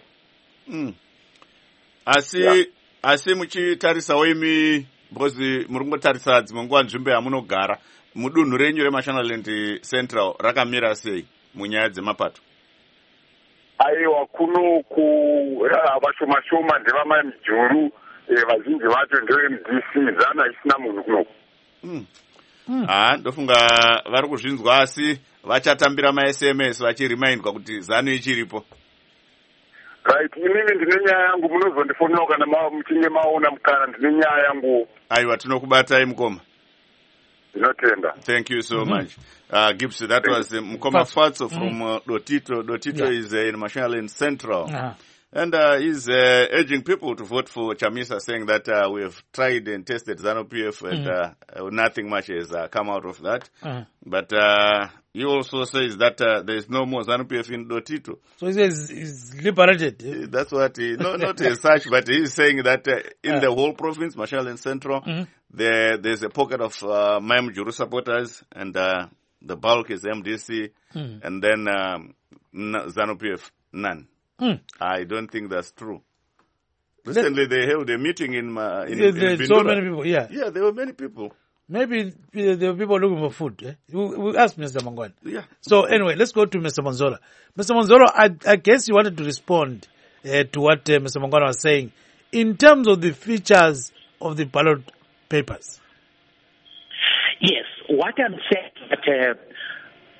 Asi asi muchitarisawo imi because muri kungotarisa dzimwe nguva nzvimbo yamunogara mudunhu renyu reMashonaland Central rakamira sei munyaya dzemapato? Aiwa kuno ku vashoma shoma ndevamai mujuru vazhinji vacho ndewe-M D C ZANU haisina munhu kunoko. Ha ndofunga vari kuzvinzwa asi vachatambira ma-S M S vachiremindwa kuti ZANU ichiripo. Right, inini ndine nyaya yangu munozondifonera kana muchinge maona mukana ndine nyaya yangu. Aiwa tinokubatai mukoma. Ndinotenda. Thank you so mm-hmm. much. Uh, Gibbs, that Thank was uh, Mukoma Fatso from mm-hmm. uh, Dotito. Dotito yeah. is uh, in Mashonaland Central. Uh-huh. And uh, he's uh, urging people to vote for Chamisa, saying that uh, we have tried and tested ZANU P F and mm-hmm. uh, nothing much has uh, come out of that. Uh-huh. But uh, he also says that uh, there is no more ZANU P F in Dotito. So he says he's liberated. That's what he, no, not as such, but he's saying that uh, in uh, the whole province, Mashonaland Central, mm-hmm. there there's a pocket of uh, Maim Juru supporters, and uh, the bulk is M D C, mm-hmm. and then um, ZANU P F, none. Hmm. I don't think that's true. Recently, they held a meeting in uh, in, yeah, there in so many people. Yeah, yeah, there were many people. Maybe there were people looking for food. Eh? We, we asked Mister Mangwana. Yeah. So anyway, let's go to Mister Monzola. Mister Monzola, I, I guess you wanted to respond uh, to what uh, Mister Mangwana was saying in terms of the features of the ballot papers. Yes, what I'm saying is that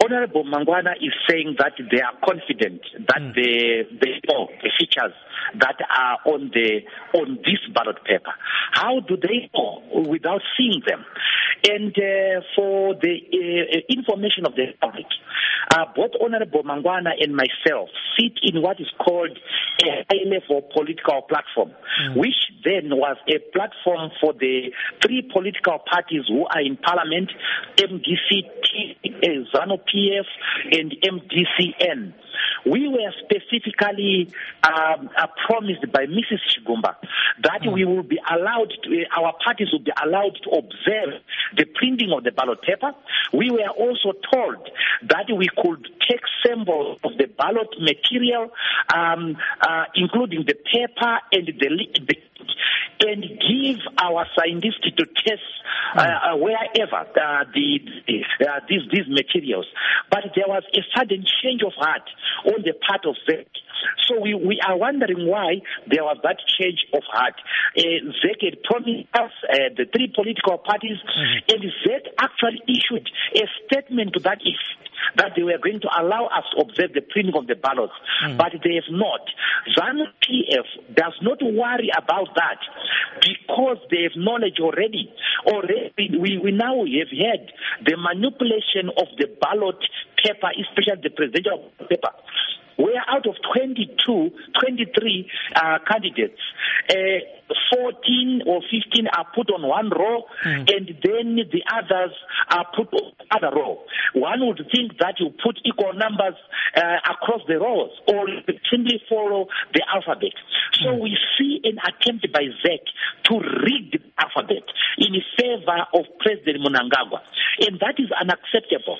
Honorable Mangwana is saying that they are confident that mm. the the, oh, the features that are on the on this ballot paper. How do they know without seeing them? And uh, for the uh, information of the public, uh, both Honorable Mangwana and myself sit in what is called a high-level political platform, mm. which then was a platform for the three political parties who are in parliament, M D C T, ZANU-P F, and M D C N. We were specifically um, uh, promised by Missus Chigumba that mm. we will be allowed to, uh, our parties will be allowed to observe the printing of the ballot paper. We were also told that we could take samples of the ballot material, um, uh, including the paper and the, the and give our scientists to test uh, wherever uh, the, uh, these these materials. But there was a sudden change of heart on the part of Z E C. So we, we are wondering why there was that change of heart. Uh, Z E C had promised us, uh, the three political parties, mm-hmm. and Z E C actually issued a statement to that effect, that they were going to allow us to observe the printing of the ballots, mm. but they have not. ZANU-P F does not worry about that because they have knowledge already. Already, we, we now have had the manipulation of the ballot paper, especially the presidential paper, where out of twenty-two, twenty-three uh, candidates, uh, fourteen or fifteen are put on one row, mm. and then the others are put on the other row. One would think that you put equal numbers uh, across the rows, or simply follow the alphabet. So mm. we see an attempt by Z E C to rig the alphabet in favor of President Mnangagwa, and that is unacceptable.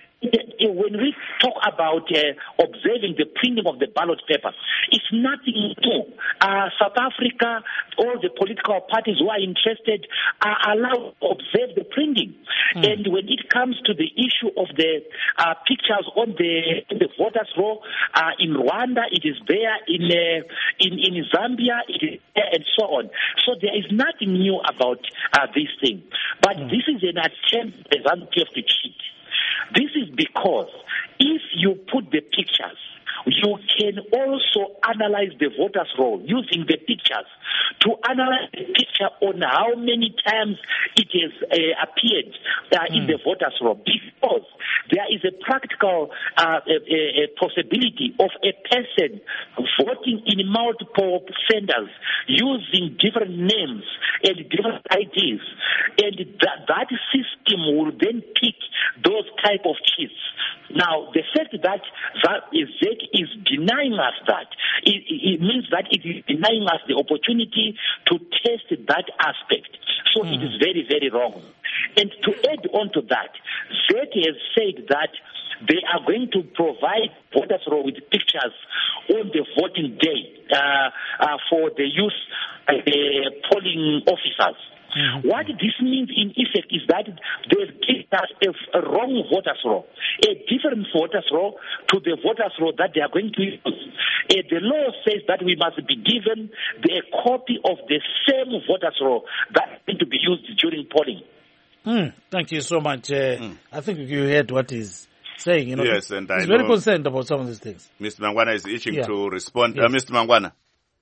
When we talk about uh, observing the printing of the ballot paper, it's nothing new. Uh, South Africa, all the political parties who are interested are allowed to observe the printing. Mm. And when it comes to the issue of the uh, pictures on the, the voters' roll, uh, in Rwanda it is there, in, uh, in in Zambia it is there, and so on. So there is nothing new about uh, this thing. But mm. this is an attempt by ZANU-P F to cheat. This is because if you put the pictures, you can also analyze the voters' roll using the pictures to analyze the picture on how many times it has uh, appeared uh, mm. in the voters' roll, because there is a practical uh, a, a possibility of a person voting in multiple centers using different names and different I Ds, and that, that system will then pick those type of cheats. Now, the fact that Z E C is denying us that, it, it means that it is denying us the opportunity to test that aspect. So mm. it is very, very wrong. And to add on to that, Z E C has said that they are going to provide voters roll with pictures on the voting day uh, uh, for the use uh, the polling officers. Mm-hmm. What this means in effect is that they've given us a, a wrong voters roll, a different voters roll to the voters roll that they are going to use. Uh, the law says that we must be given the, a copy of the same voters roll that is going to be used during polling. Mm, thank you so much. Uh, mm. I think you heard what he's saying. You know, yes, and he's I very concerned about some of these things. Mister Mangwana is itching yeah. to respond. Yes. Uh, Mister Mangwana.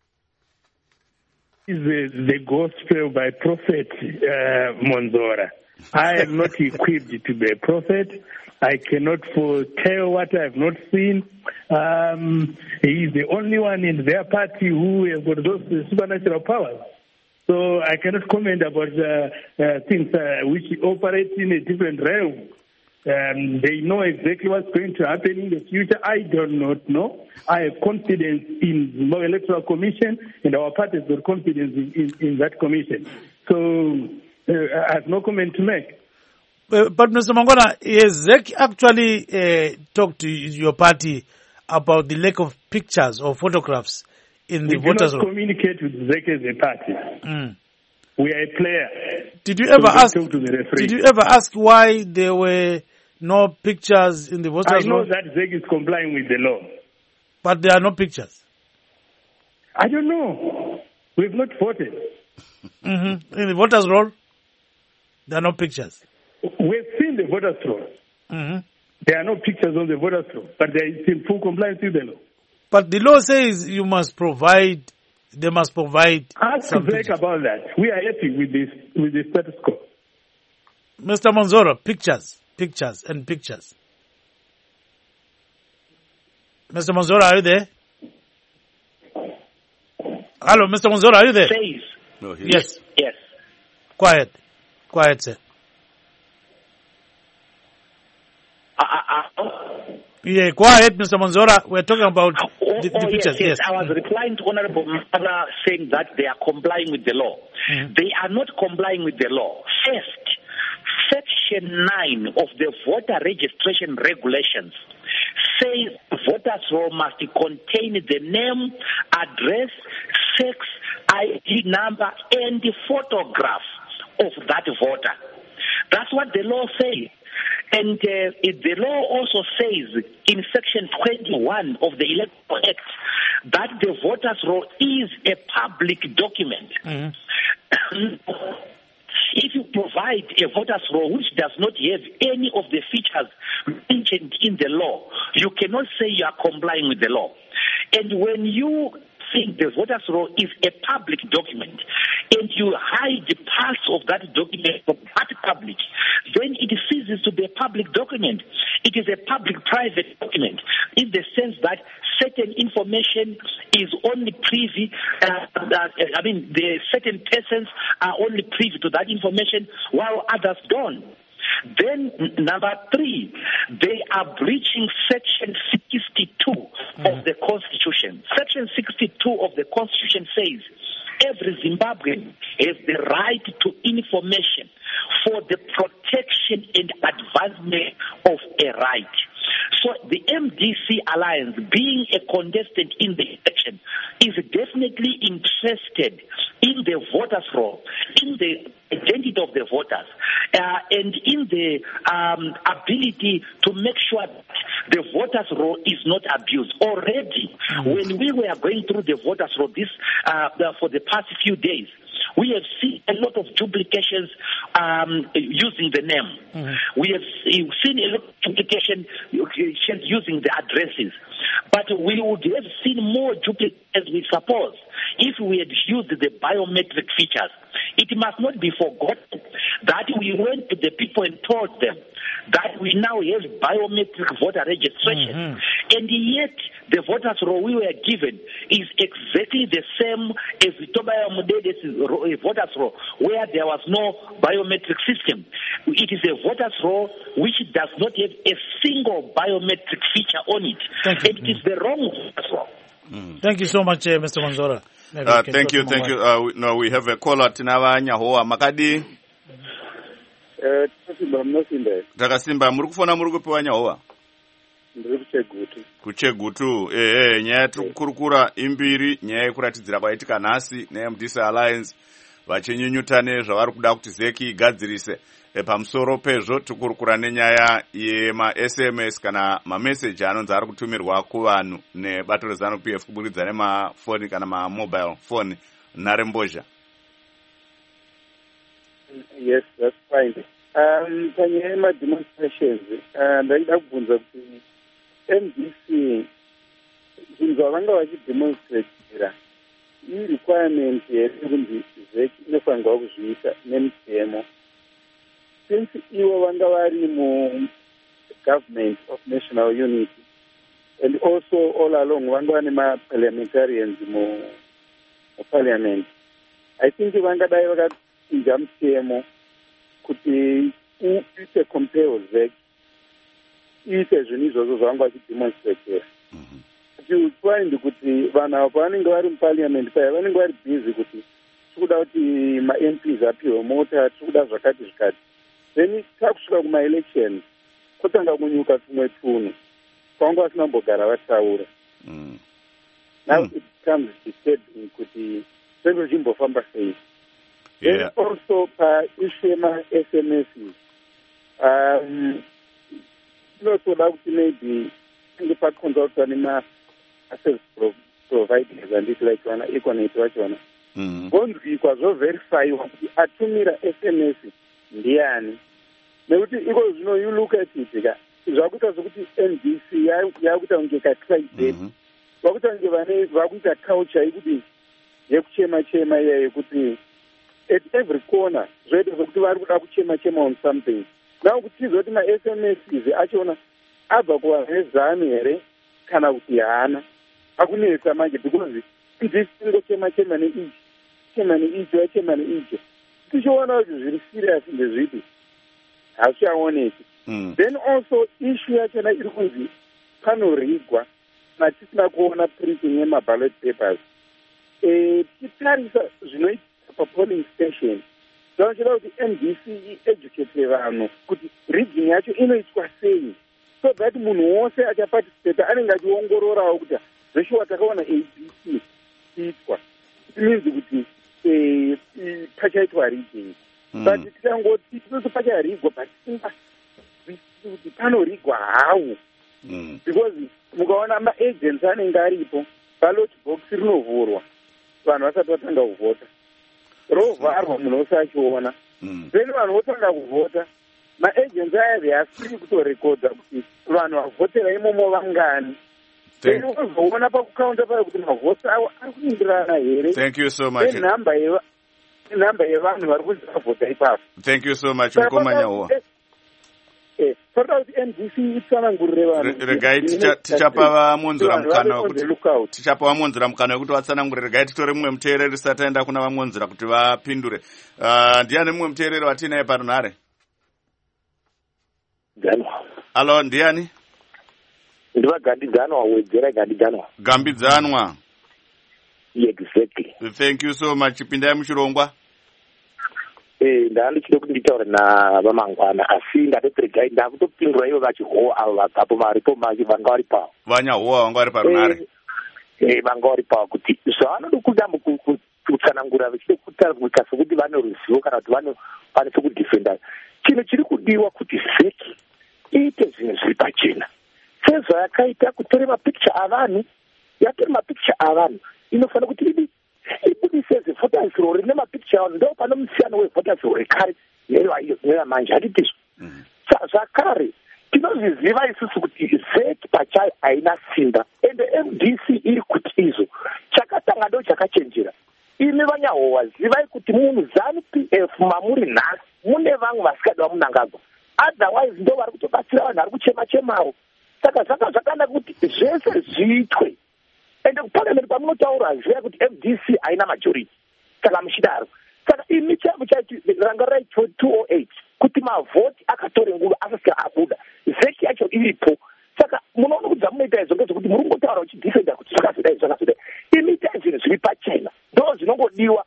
Is the, the gospel by prophet uh, Monzora. I am not equipped to be a prophet. I cannot foretell what I have not seen. Um, he is the only one in their party who has got those supernatural powers. So I cannot comment about uh, uh, things uh, which operate in a different realm. Um, they know exactly what's going to happen in the future. I do not know. I have confidence in the Electoral Commission, and our party has got confidence in, in, in that commission. So uh, I have no comment to make. Uh, but Mister Mangwana, has Z E C actually uh, talked to your party about the lack of pictures or photographs in the we voters' roll? We do not communicate with Z E C as a party. Mm. We are a player. Did you ever so ask? To the did you ever ask why there were no pictures in the voters' roll? I know roll? that Z E C is complying with the law, but there are no pictures. I don't know. We've not voted. Mm-hmm. In the voters' roll, there are no pictures. We've seen the voters' roll. Mm-hmm. There are no pictures on the voters roll, but they are in full compliance with the law. But the law says you must provide, they must provide. Ask Zach about that. We are happy with this, with the status quo. Mister Manzora, pictures, pictures, and pictures. Mister Manzora, are you there? Hello, Mister Manzora, are you there? Says. No, he Yes. Yes. Quiet. Quiet, sir. Uh, uh, uh, Yeah, go ahead, Mister Manzora. We're talking about oh, the, the oh, pictures. Yes, yes. Yes. I was replying to Honorable Mara saying that they are complying with the law. Mm-hmm. They are not complying with the law. First, Section nine of the voter registration regulations says voters' roll must contain the name, address, sex, I D number, and the photograph of that voter. That's what the law says. And uh, it, the law also says in Section twenty-one of the Electoral Act that the voters' roll is a public document. Mm-hmm. If you provide a voters' roll which does not have any of the features mentioned in the law, you cannot say you are complying with the law. And when you think the voters' roll is a public document and you hide parts of that document from that public, then it ceases to be a public document. It is a public-private document in the sense that certain information is only privy, uh, that, I mean, the certain persons are only privy to that information while others don't. Then, number three, they are breaching Section sixty-two mm-hmm. of the Constitution. Section sixty-two of the Constitution says every Zimbabwean has the right to information for the protection and advancement of a right. So the M D C Alliance, being a contestant in the election, is definitely interested in the voters' roll, in the identity of the voters, uh, and in the um, ability to make sure that the voters' roll is not abused. Already, mm-hmm. when we were going through the voters' roll this uh, for the past few days, we have seen a lot of duplications um, using the name. Mm-hmm. We have seen a lot of duplication using the addresses. But we would have seen more duplications, we suppose, if we had used the biometric features. It must not be forgotten that we went to the people and told them that we now have biometric voter registration. Mm-hmm. And yet, the voters' roll we were given is exactly the same as the Tobaya Mudede's voters' roll, where there was no biometric system. It is a voters' roll which does not have a single biometric feature on it. Thank you. And it is the wrong voters' roll. Mm. Thank you so much, uh, Mister Manzora. Uh, thank you, thank you. Uh, we, no, we have a caller. Tinava Nyahoa Makadi. Eh, Takasimba Mnosinde. Takasimba, muri kufona muri kupiwa Nyahoa? Ndiri kuchegutu. Kuchegutu. Eh, eh, nyaya tiri kukurukura imbiri, nyaya yekuratidzira kwaitika nhasi ne M D C Alliance vachinyunyutane zvavari kuda kuti zeki igadzirise. E, pamusoro pezvo tikurukura nenyaya yema-S M S kana mameseji anonzi ari kutumirwa kuvanhu nebato reZANU P F kuburikidza nemafoni kana mamobile phone nharembozha. Yes, that's fine. Um, panyaya yema-demonstrations, uh, ndaida kubvunza kuti M D C zvinhu zvavanga vachidemonstratira i-requirement here kunzi zeki inofanirwa kuzviita nemutemo. Since ivo vanga vari mu government of national unity and also all along vanga vane ma-parliamentarians mu parliament, I think vangadai vakachinja mutemo kuti uite compel zeki iite zvinhu izvozvo zvavanga vachidemonstratera. Kuti find kuti vanhu ava pavanenge vari muparliament paya vanenge vari busy kuti tirikuda kuti ma-M Ps apiwe mota, tirikuda zvakati zvikati. Then takusvika kuma-elections kutanga kunyuka tumwe tunhu kwanga vasinambogara vataura. Mm. Now mm. it becomes disturbing kuti zvendo zvimbofamba sei. Yeah. Then also paishu yema-S M Ss um, inotoda kuti maybe inge pakonzaltwa nema-service providers anditi like vana Econet vachona vonzwikwa zvoverifyiwa kuti atumira S M S ndiani. Nekuti iko zvino you look at it ka zvakuita zvokuti N B C yakuita kunge katride vakuita kunge vane vakuita culture yekuti yekuchema chema iya yekuti at every corner zvoita zvokuti vari kuda kuchema chema on something. Now kuti tizoti ma-S M S achona abva kuva nezano here kana kuti haana akunetsa manje because ndisingochema chema neichi chema neicho achema neicho tichiona kuti zviri serious ndezvipi hazvichaoneki. Then also issue yachona iri kunzi panorigwa natisina kuona printing yemaballot papers. Titarisa zvinoita papolling station zvanochida kuti N B C ieducate vanhu kuti rigging yacho inoitwa sei so that munhu wose achaparticipate anenge achiongororawo kuti zveshuwa takaona A B C iitwa it means kuti pachaitwa rigging but tikangoti tinoti pacharigwa but tisingazwisisi kuti panorigwa hawo because mukaona maagents anenge aripo ballot box rinovhurwa vanhu vasati vatanga kuvhota rovharwa munhu wose achiona then vanhu votanga kuvhota maagents aya they are free kutorekodha kuti vanhu vavhotera imomo vangani then uzoona pakukaunta payo kuti mavhoti avo ari kuindirana here. Thank you so much. Namba yevanhu vari kunzi vavhota ipapo. Thank you so much Mukomanyahowa. Saka kuti N B C itsanangurire vanhu regai tichapa vamonzera mukana wekuti tichapa vamonzera mukana wekuti vatsanangurire. Regai titore mumwe muteereri risati taenda kuna vamonzera kuti vapindure. Ndiani mumwe muteereri watinaye parunhare? Ganwa. Alo, ndiani? Ndiva Gandidzanwa, wedzera Gandidzanwa. Gambidzanwa. Exactly. Thank you so much. Pindai muchirongwa. Eh, ndani chide kuti nditaure na vamangwana asi ndateregai ndakutopindura ivo vachihowa avo vakapo maripo manje vanga vari pawo. Vanyahowa vanga vari parunhare. Eh, vanga vari pawo kuti zvavanode kuda kutsanangura vachide kutaura sokuti vane ruzivo kana kuti vanokwanisa kudhifenda. Chinhu chiri kudiwa kuti zeki iite zvinhu zviri pachena. Sezvayakaita kutore mapikicha avanhu, yatore mapikicha avanhu, inofanira kuti idi ibudise zivoters roll rine mapikicha avanhu, ndo pane musiyano wevoters roll rekare neyamanje hatitizvo. Zvakare tinozviziva isusu kuti zeki pachayo haina simba ende M D C iri kuti izvo chakatanga ndo chakachenjera. Imi Vanyahowa zivai kuti munhu ZANU P F mamuri nhasi mune vamwe vasikadiwa munangagwa, otherwise ndo vari kutobatsira vanhu vari kuchema chemawo. Saka zvaka zvakanaka kuti zvese zviitwe ende kuparliament pamunotaura ziva kuti M D C haina majority saka muchidaro. Saka imi chavo chaiti rangarai two oh eight kuti mavhoti akatore nguva asasika abuda zeki yacho iripo. Saka munoona kuti zvamunoita izvo ngezvekuti muri kungotaura uchidhifenda kuti zvakazodai zvakazodai. Imi itai zvinhu zviri pachena ndo zvinongodiwa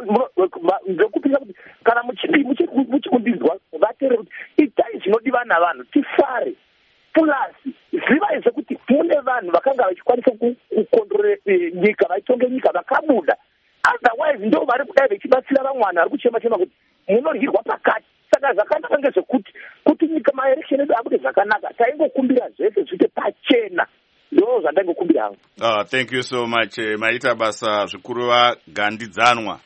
ndokupisa kuti kana muchikundidzwa vateere kuti itai zvinodiwa navanhu tifare. Plus ziva izvo kuti mune vanhu vakanga vachikwanisa kukondorere nyika vaitonge nyika vakabuda, otherwise ndo vari kudai vachibatsira vamwe vanhu vari kuchema chema kuti munoryirwa pakati. Saka zvakanaka ngezvekuti kuti nyika maelection edu abude zvakanaka taingokumbira zvese zviite pachena. Ndo zvandaingokumbira hangu. Ah, thank you so much. Maita basa zvikuru vaGandidzanwa.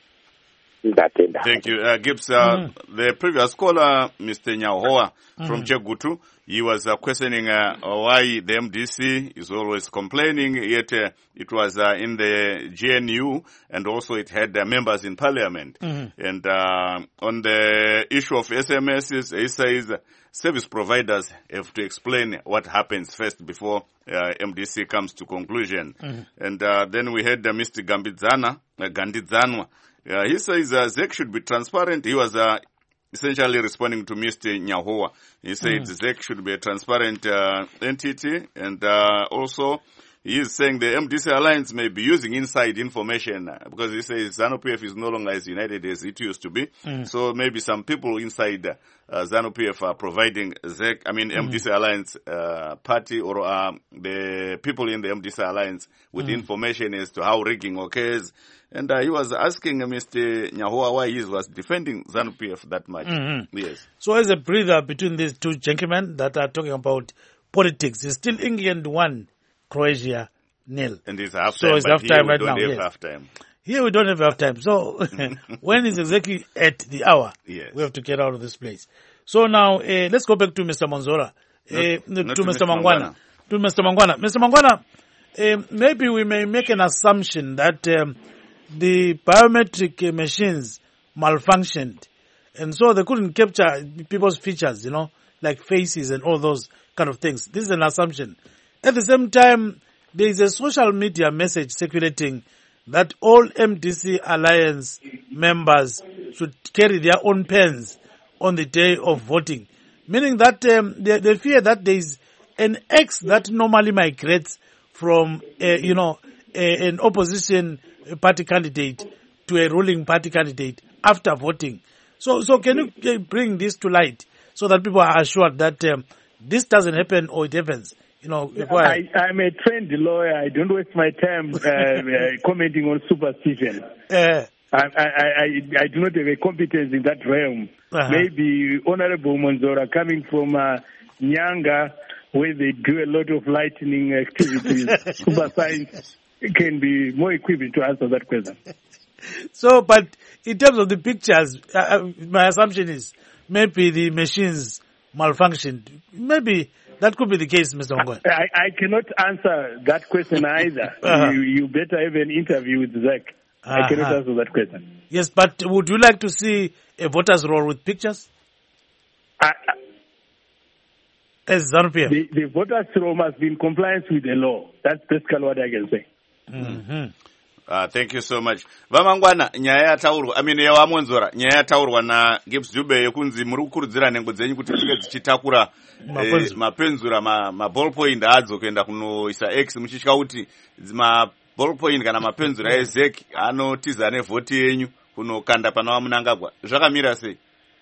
Thank you. Uh, Gibbs, uh, mm. the previous caller, Mister Nyahowa mm. from Chegutu, he was uh, questioning uh, why the M D C is always complaining, yet uh, it was uh, in the G N U and also it had uh, members in parliament. Mm. And uh, on the issue of S M Ss, he says uh, service providers have to explain what happens first before uh, M D C comes to conclusion. Mm. And uh, then we had uh, Mister Gambidzana, uh, Gandidzanwa. Uh, he says uh, Z E C should be transparent. He was uh, essentially responding to Mister Nyahowa. He said mm. Z E C should be a transparent uh, entity, and uh, also he is saying the M D C alliance may be using inside information uh, because he says ZANU P F is no longer as united as it used to be. Mm. So maybe some people inside uh, ZANU P F are providing Z E C, I mean mm. M D C alliance uh, party or uh, the people in the M D C alliance with mm. information as to how rigging occurs. And uh, he was asking uh, Mister Nyahowa why he was defending ZANU P F that much. Mm-hmm. Yes. So as a breather between these two gentlemen that are talking about politics, it's still England one, Croatia nil. And it's half so time. It's half time right now. Here we don't have yes. half time. Here we don't have half time. So when it's exactly at the hour, yes. we have to get out of this place. So now uh, let's go back to Mister Monzora. uh, to Mister Mangwana. To Mister Mangwana. Mister Mangwana, uh, maybe we may make an assumption that um, the biometric machines malfunctioned, and so they couldn't capture people's features, you know, like faces and all those kind of things. This is an assumption. At the same time, there is a social media message circulating that all M D C Alliance members should carry their own pens on the day of voting, meaning that um, they, they fear that there is an X that normally migrates from, uh, you know, a, an opposition party candidate to a ruling party candidate after voting. So, so can you bring this to light so that people are assured that um, this doesn't happen or it happens? You know, I, I'm a trained lawyer. I don't waste my time uh, uh, commenting on superstition. Uh, I, I, I, I do not have a competence in that realm. Uh-huh. Maybe Honorable Monzora, coming from uh, Nyanga, where they do a lot of lightning activities, super science can be more equipped to answer that question. So, but in terms of the pictures, uh, my assumption is maybe the machines malfunctioned. Maybe that could be the case, Mister Mangwana. I, I cannot answer that question either. Uh-huh. you, you better have an interview with Zach. Uh-huh. I cannot answer that question. Yes, but would you like to see a voter's roll with pictures? Uh, As ZANU-P F. The, the voter's roll must be in compliance with the law. That's basically what I can say. Mm-hmm. Uh, thank you so much. Vamangwana, nyaya yataurwa, I mean, yawa Monzora, nyaya yataurwa na Gibbs Dube yekunzi muri kukurudzira nhengo dzenyu kuti dzinge dzichitakura eh, mapenzura ma, ma ballpoint adzo kuenda kunoisa X muchitya kuti ma ballpoint kana mapenzura ezek anotiza nevhoti yenyu kunokanda pana Mnangagwa. Zvakamira sei?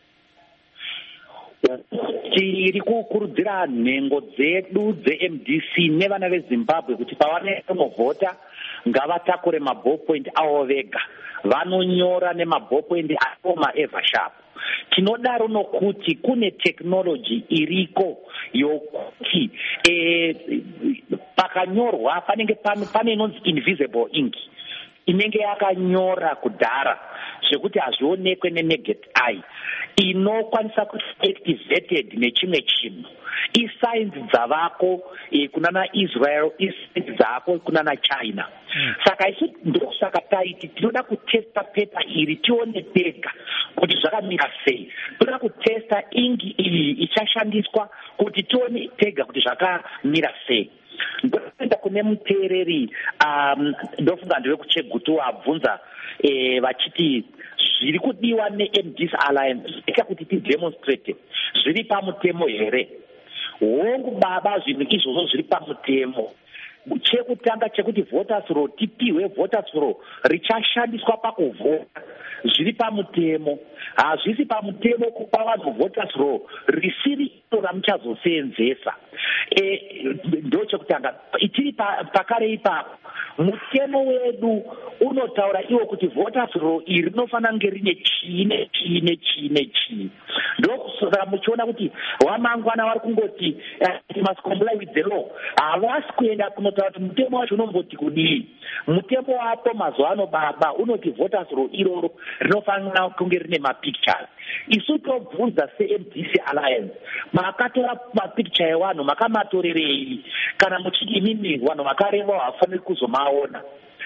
Tiri kukurudzira nhengo dzedu dze-M D C nevana veZimbabwe kuti pavanovhota ngavatakure maballpoint avo vega, vanonyora nemaballpoint akoma eversharp. Tinodaro nokuti kune technology iriko yokuti eh, pakanyorwa panenge pane inonzi invisible ink inenge yakanyora kudhara zvekuti hazvionekwe nenaked eye, inokwanisa kuti activated nechimwe chinhu. Isigns dzavako eh, kunana Israel, isigns dzako kunana China. Hmm. Saka isu ndosaka taiti tinoda kutesta pepa iri tione tega kuti zvakamira sei. Tinoda kutesta ingi iyi ichashandiswa kuti tione tega kuti zvakamira sei. Ndoenda kune muteereri um, ndofunga ndevekuchegutu abvunza eh, vachiti zviri kudiwa ne-M D C Alliance eka kuti tidemonstrate zviri pamutemo here. Hongu baba zvinhu izvozvo zviri pamutemo. Chekutanga chekuti voters roll tipiwe voters roll richashandiswa pakuvhota zviri pamutemo. Hazvisi pamutemo kupa vanhu voters roll risiri iro ramuchazoseenzesa. E, ndo chekutanga tiri pakare ipapo mutemo wedu unotaura iwo kuti voters roll iri rinofanira kunge rine chine chine chine chine. Ndokusaka muchiona kuti Wamangwana vari kungoti uh, must comply with the law. Havasi kuenda kunotaura kuti mutemo wacho unomboti kudii. Mutemo wapo mazuva ano baba unoti voters roll iroro rinofanira kunge rine mapictures. Isu tobvunza se-M D C Alliance, makatora mapicture evanhu makamatorerei kana muchiti imimi vanhu vakareva hafaniri kuzomaona.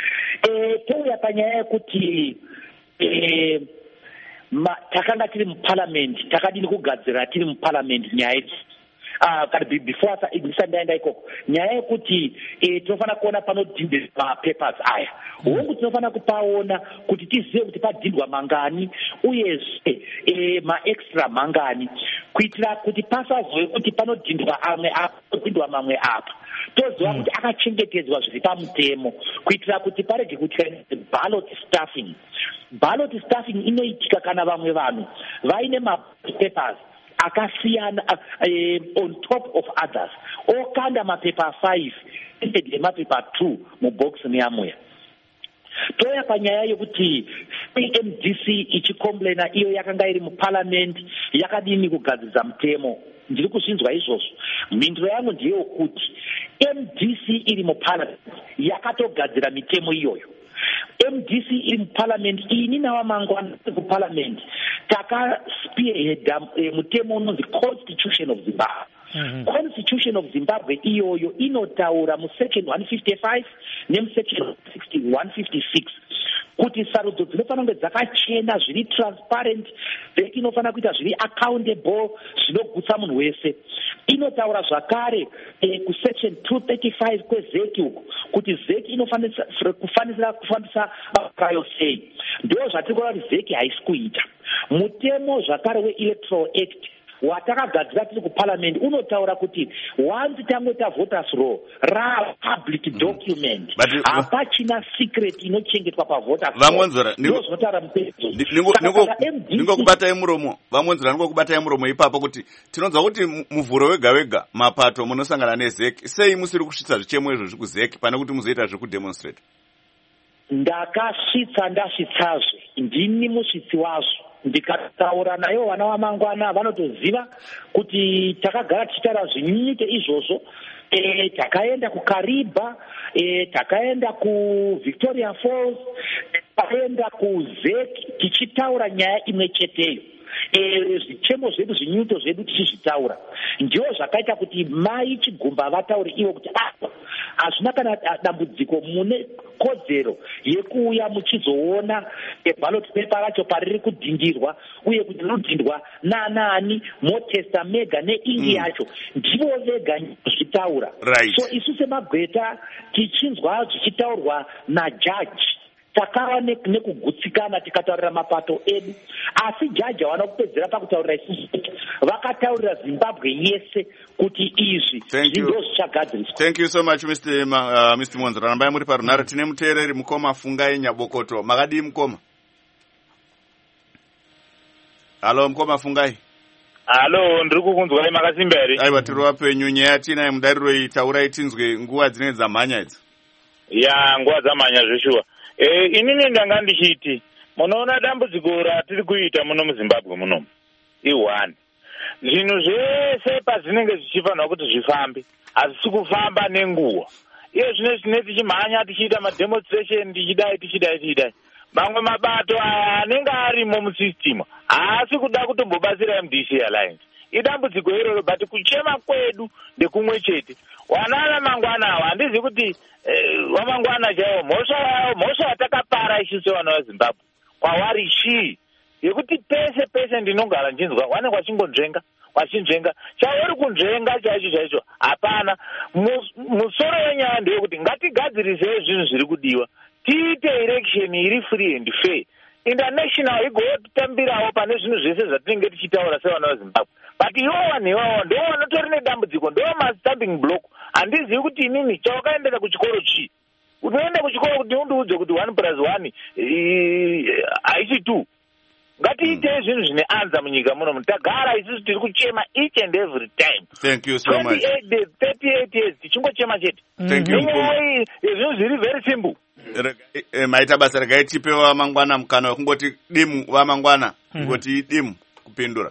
E, touya panyaya yekuti e, ma, takanga tiri muparliament, takadini kugadzira tiri muparliament nyaya idzi. Ah, uh, kana before isa ndaenda ikoko nyaya yekuti eh, tinofanira kuona panodhindwa mapapers aya. Hongu tinofanira kupaona kuti tizive kuti padhindwa mangani uyezve eh, maextra mangani kuitira kuti pasazove kuti panodhindwa amwe apa panodhindwa mamwe apa. Toziva kuti akachengetedzwa zviri pamutemo kuitira kuti parege kuitika ballot stuffing. Ballot stuffing inoitika kana vamwe vanhu vaine mapapers akasiyana uh, on top of others okanda mapepa five instead yemapepa two mubox neyamoya. Toya panyaya yekuti M D C ichicomplaina iyo yakanga iri muparliament yakadini kugadzidza mutemo. Ndiri kuzvinzwa izvozvo. Mhinduro yangu ndeyekuti M D C iri muparliament yakatogadzira mitemo iyoyo. M D C iri muparliament ini naWamangwana kuparliament taka spearhead e, mutemo unonzi Constitution of Zimbabwe. mm-hmm. Constitution of Zimbabwe iyoyo inotaura musection one fifty-five nemusection one fifty-six kuti sarudzo dzinofanira kunge dzakachena, zviri transparent, vhek inofanira kuita zviri accountable, zvinogutsa munhu wese. Inotaura zvakare eh, kusection two thirty-five kwezeki uku kuti zeki inofanira kufanira kufambisa mabasa ayo sei. Ndo zvatiri kuona kuti zeki haisi kuita. Mutemo zvakare we-electoral act watakagadzira tiri kuparliament unotaura kuti once tangota voters roll ra public document hapachina secret inochengetwa pavoters vamwanzora ndozvinotaura mupedzo ndingokubatai muromo vamwanzora ndingokubatai muromo ipapo kuti tinonzwa kuti muvhuro wega wega mapato munosangana nezeki sei musiri kusvitsa zvichemo izvozvi kuzeki pane kuti muzoita zvekudemonstrate? Ndakasvitsa ndasvitsazve, ndini musvitsi wazvo. Ndikataura nayo vana vamangwana vanotoziva kuti takagara tichitaura zvinyunyute izvozvo. E, takaenda kuKariba, e, takaenda kuVictoria Falls, takaenda kuZeki tichitaura nyaya imwe cheteyo. E, zvichemo zvedu zvinyuto zvedu tichizvitaura ndiwo zvakaita kuti mai Chigumba vataure ivo kuti apa hazvina kana dambudziko, mune kodzero yekuuya muchizoona ballot paper racho pariri kudhindurwa uye kuti rinodhindwa naanani, motesta mega neingi yacho ndivo vega zvitaura. So isu semagweta tichinzwa zvichitaurwa najaji takava nekugutsikana tikataurira mapato edu, asi jaji hawana kupedzera pakutaurira isusu, vakataurira Zimbabwe yese kuti izvi ndo zvichagadziriswa. Thank you so much Mr. Ma, uh, Mr. Monzora. Rambai muri parunhare. Tine muteereri Mukoma Fungai Nyabokoto. Makadii Mukoma? Halo Mukoma Fungai. Halo, ndiri kukunzwai makasimba here? Aiwa, tiri wapenyu. Nyaya tinaye mudariro iyi, taurai tinzwe nguva dzinenge dzamhanya idzi. Ya, nguva dzamhanya zveshuwa. Eh, inini ndanga ndichiti munoona dambudziko ratiri kuita muno muZimbabwe muno i1 zvinhu zvese pazvinenge zvichifanira kuti zvifambe hazvisi kufamba nenguva. Iye zvine zvine tichimhanya tichiita mademonstration tichidai tichidai tichidai mamwe mabato aya anenge arimo musisitemu haasi kuda kutombobatsira M D C Alliance. Idambudziko iroro, but kuchema kwedu ndekumwe chete. Wanana mangwana awa handizi kuti eh, wamangwana chaiwo mhosva yawo mhosva yatakapara isusu vana veZimbabwe kwavari chii yekuti pese pese ndinogara ndinzwa wanenge wachingonzvenga wachinzvenga chauri kunzvenga chaicho chaicho hapana. Musoro wenyaya ndeyekuti ngatigadzirisei zvinhu zviri kudiwa, tiite election iri free and fair, international igotambirawo pane zvinhu zvese zvatinenge tichitaura sevana veZimbabwe. But iwo vanhu iwawo ndo vanotori nedambudziko, ndo mastumbing block. Handizivi kuti inini chawakaendera kuchikoro chii, unoenda kuchikoro kuti undiudze kuti one plus one haisi two. Ngatiite zvinhu zvine anza munyika muno, tagara isusu tiri kuchema each and every time. Thank you so much. twenty-eight days, thirty-eight years tichingochema chete. Thank you. Zvinhu zviri very simple. Maita basa regai tipe vamangwana mukana wekungoti dimu vamangwana kungoti dimu kupindura.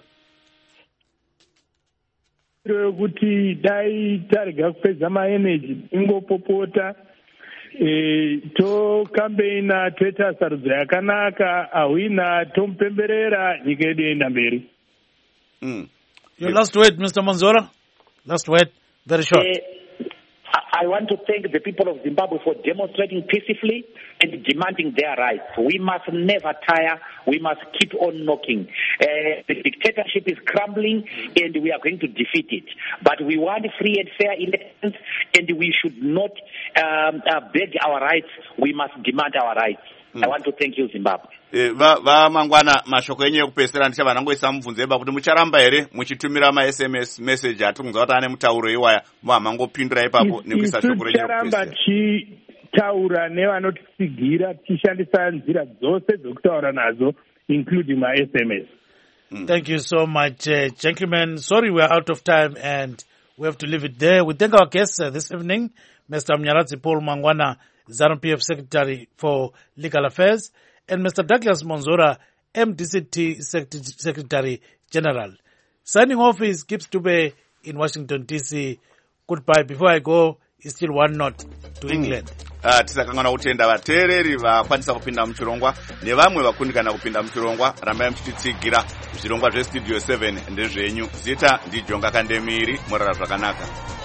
Kuti dai tarega kupedza maenergy ingopopota e, to kambeina toita sarudzo yakanaka ahwina tomupemberera nyika yedu yoenda mberi. Mm. Your last word Mister Monzora, last word, very short. Uh, I want to thank the people of Zimbabwe for demonstrating peacefully and demanding their rights. We must never tire. We must keep on knocking. Uh, the dictatorship is crumbling and we are going to defeat it. But we want free and fair elections and we should not um, uh, beg our rights. We must demand our rights. Mm. I want to thank you, Zimbabwe. Vamangwana va mashoko enyu ekupesera ndichava nangoisa mubvunzo eba kuti mucharamba here muchitumira ma-S M S message atikunzwa kuti ane mutauro iwaya muhamangopindura ipapo nekuisa shoko renyu ekupesera. Ticharamba tichitaura nevanotisigira tichishandisa nzira dzose dzokutaura nadzo including ma-S M S. Mm. Thank you so much, uh, gentlemen. Sorry we are out of time and we have to leave it there. We thank our guests uh, this evening, Mister Mnyaradzi Paul Mangwana, ZANU P F Secretary for Legal Affairs, and Mister Douglas Monzora, M D C T Secretary General. Signing off is Gibbs Dube in Washington, D C. Goodbye. Before I go, it's still one note to mm. England. uh, tisakangana kutenda vateereri vakwanisa kupinda muchirongwa nevamwe vakundikana kupinda muchirongwa. Rambai muchititsigira. Zvirongwa zvestudio seven ndezvenyu. Zita ndiJonga Kandemiri. Morara zvakanaka.